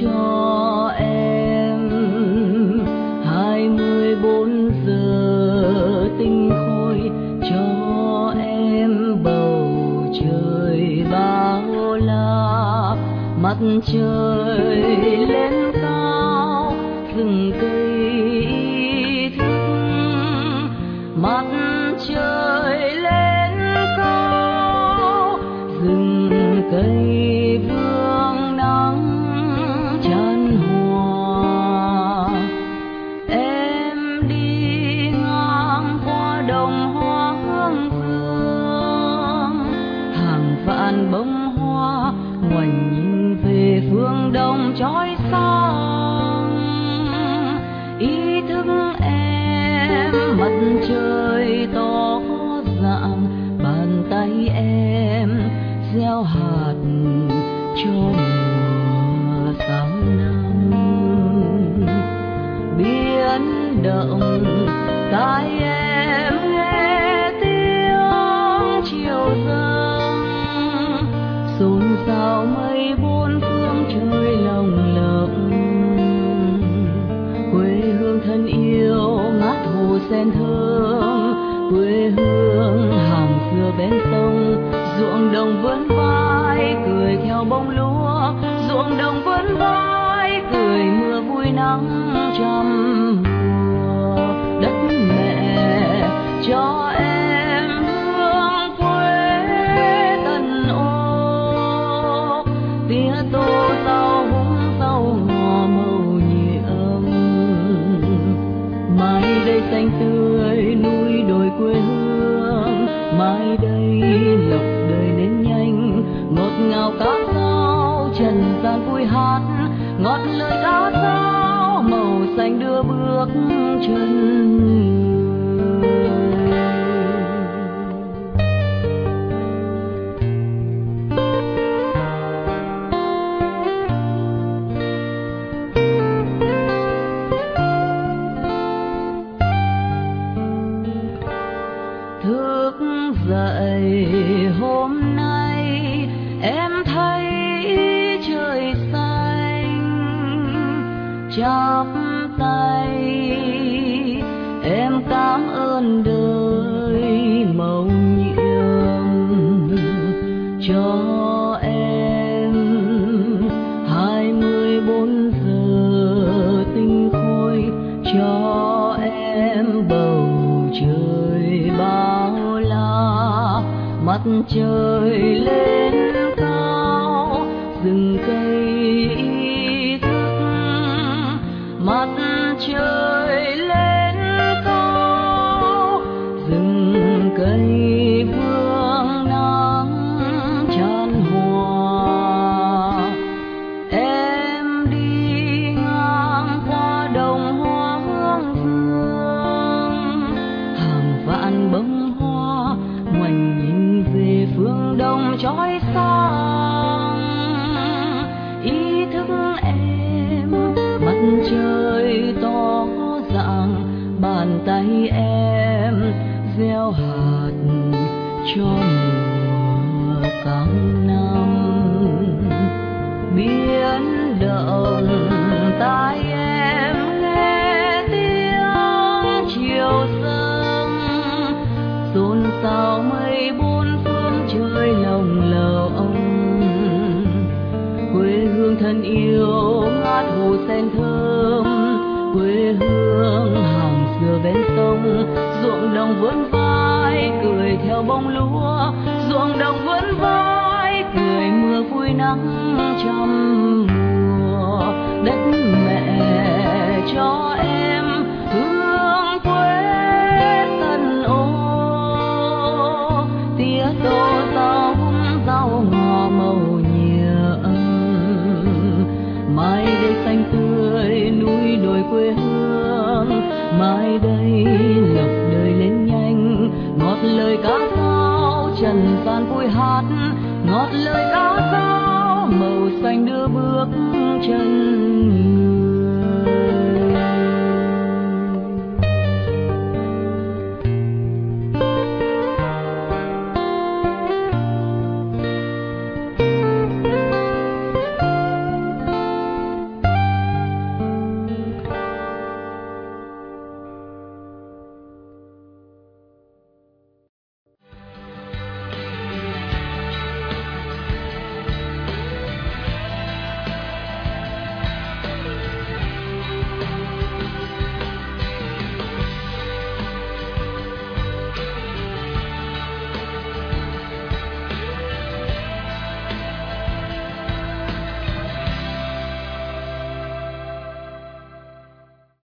cho em 24 giờ tinh khôi, cho em bầu trời bao la, mặt trời lên cao rừng cây thức, mặt trời lên cao rừng cây vương nắng chan hòa. Em đi ngang qua đồng hoa hương phương, hàng vạn bông hoa ngoảnh nhìn về phương đông chói sáng. Ý thức em mặt trời tỏ dạng, bàn tay em gieo hạt cho mùa sang năm. Biến động tai em nghe tiếng chiều dâng, xôn xao mây bốn phương trời lồng lộng. Quê hương thân yêu ngát hồ sen thơm, quê hương hàng xưa bên sông. Ruộng đồng vươn vai cười theo bông lúa, ruộng đồng vươn vai cười mưa vui nắng trăm mùa. Đất mẹ cho em hương quê tần ô, tía tô rau húng rau ngò màu nhiệm. Mai đây xanh tươi núi đồi quê hương, mai đây lộc đời đến nhanh. Ngọt ngào cá sao trần gian vui hát, ngọt lời cá sao màu xanh đưa bước chân. Thức dậy hôm nay em thấy trời xanh, chắp tay em cảm ơn đời mầu nhiệm cho em 24 giờ tinh khôi, cho em bầu trời bao la, mặt trời lên cao rừng cây thức, mặt trời lên cao rừng cây vương nắng chan hòa. Em đi ngang qua đồng hoa hương phương, hàng vạn bông hoa ngoảnh nhìn về phương đông chói sáng. Ý thức em mặt trời tỏ dạng, bàn tay em gieo hạt cho mùa sang năm. Biến động tai em nghe tiếng chiều dâng, xôn xao mây bốn phương trời lồng lộng. Quê hương thân yêu ngát hồ sen thơm, quê hương hàng xưa bên sông. Ruộng đồng vươn vai cười theo bông lúa, ruộng đồng vươn vai cười mưa vui nắng trăm mùa. Đất mẹ cho em hương quê tần ô, tía tô rau húng rau ngò màu nhiệm. Mai đây xanh tươi núi đồi quê hương, mai đây lộc đời lên nhanh. Ngọt lời cá sao trần gian vui hát, ngọt lời cá sao màu xanh đưa bước chân.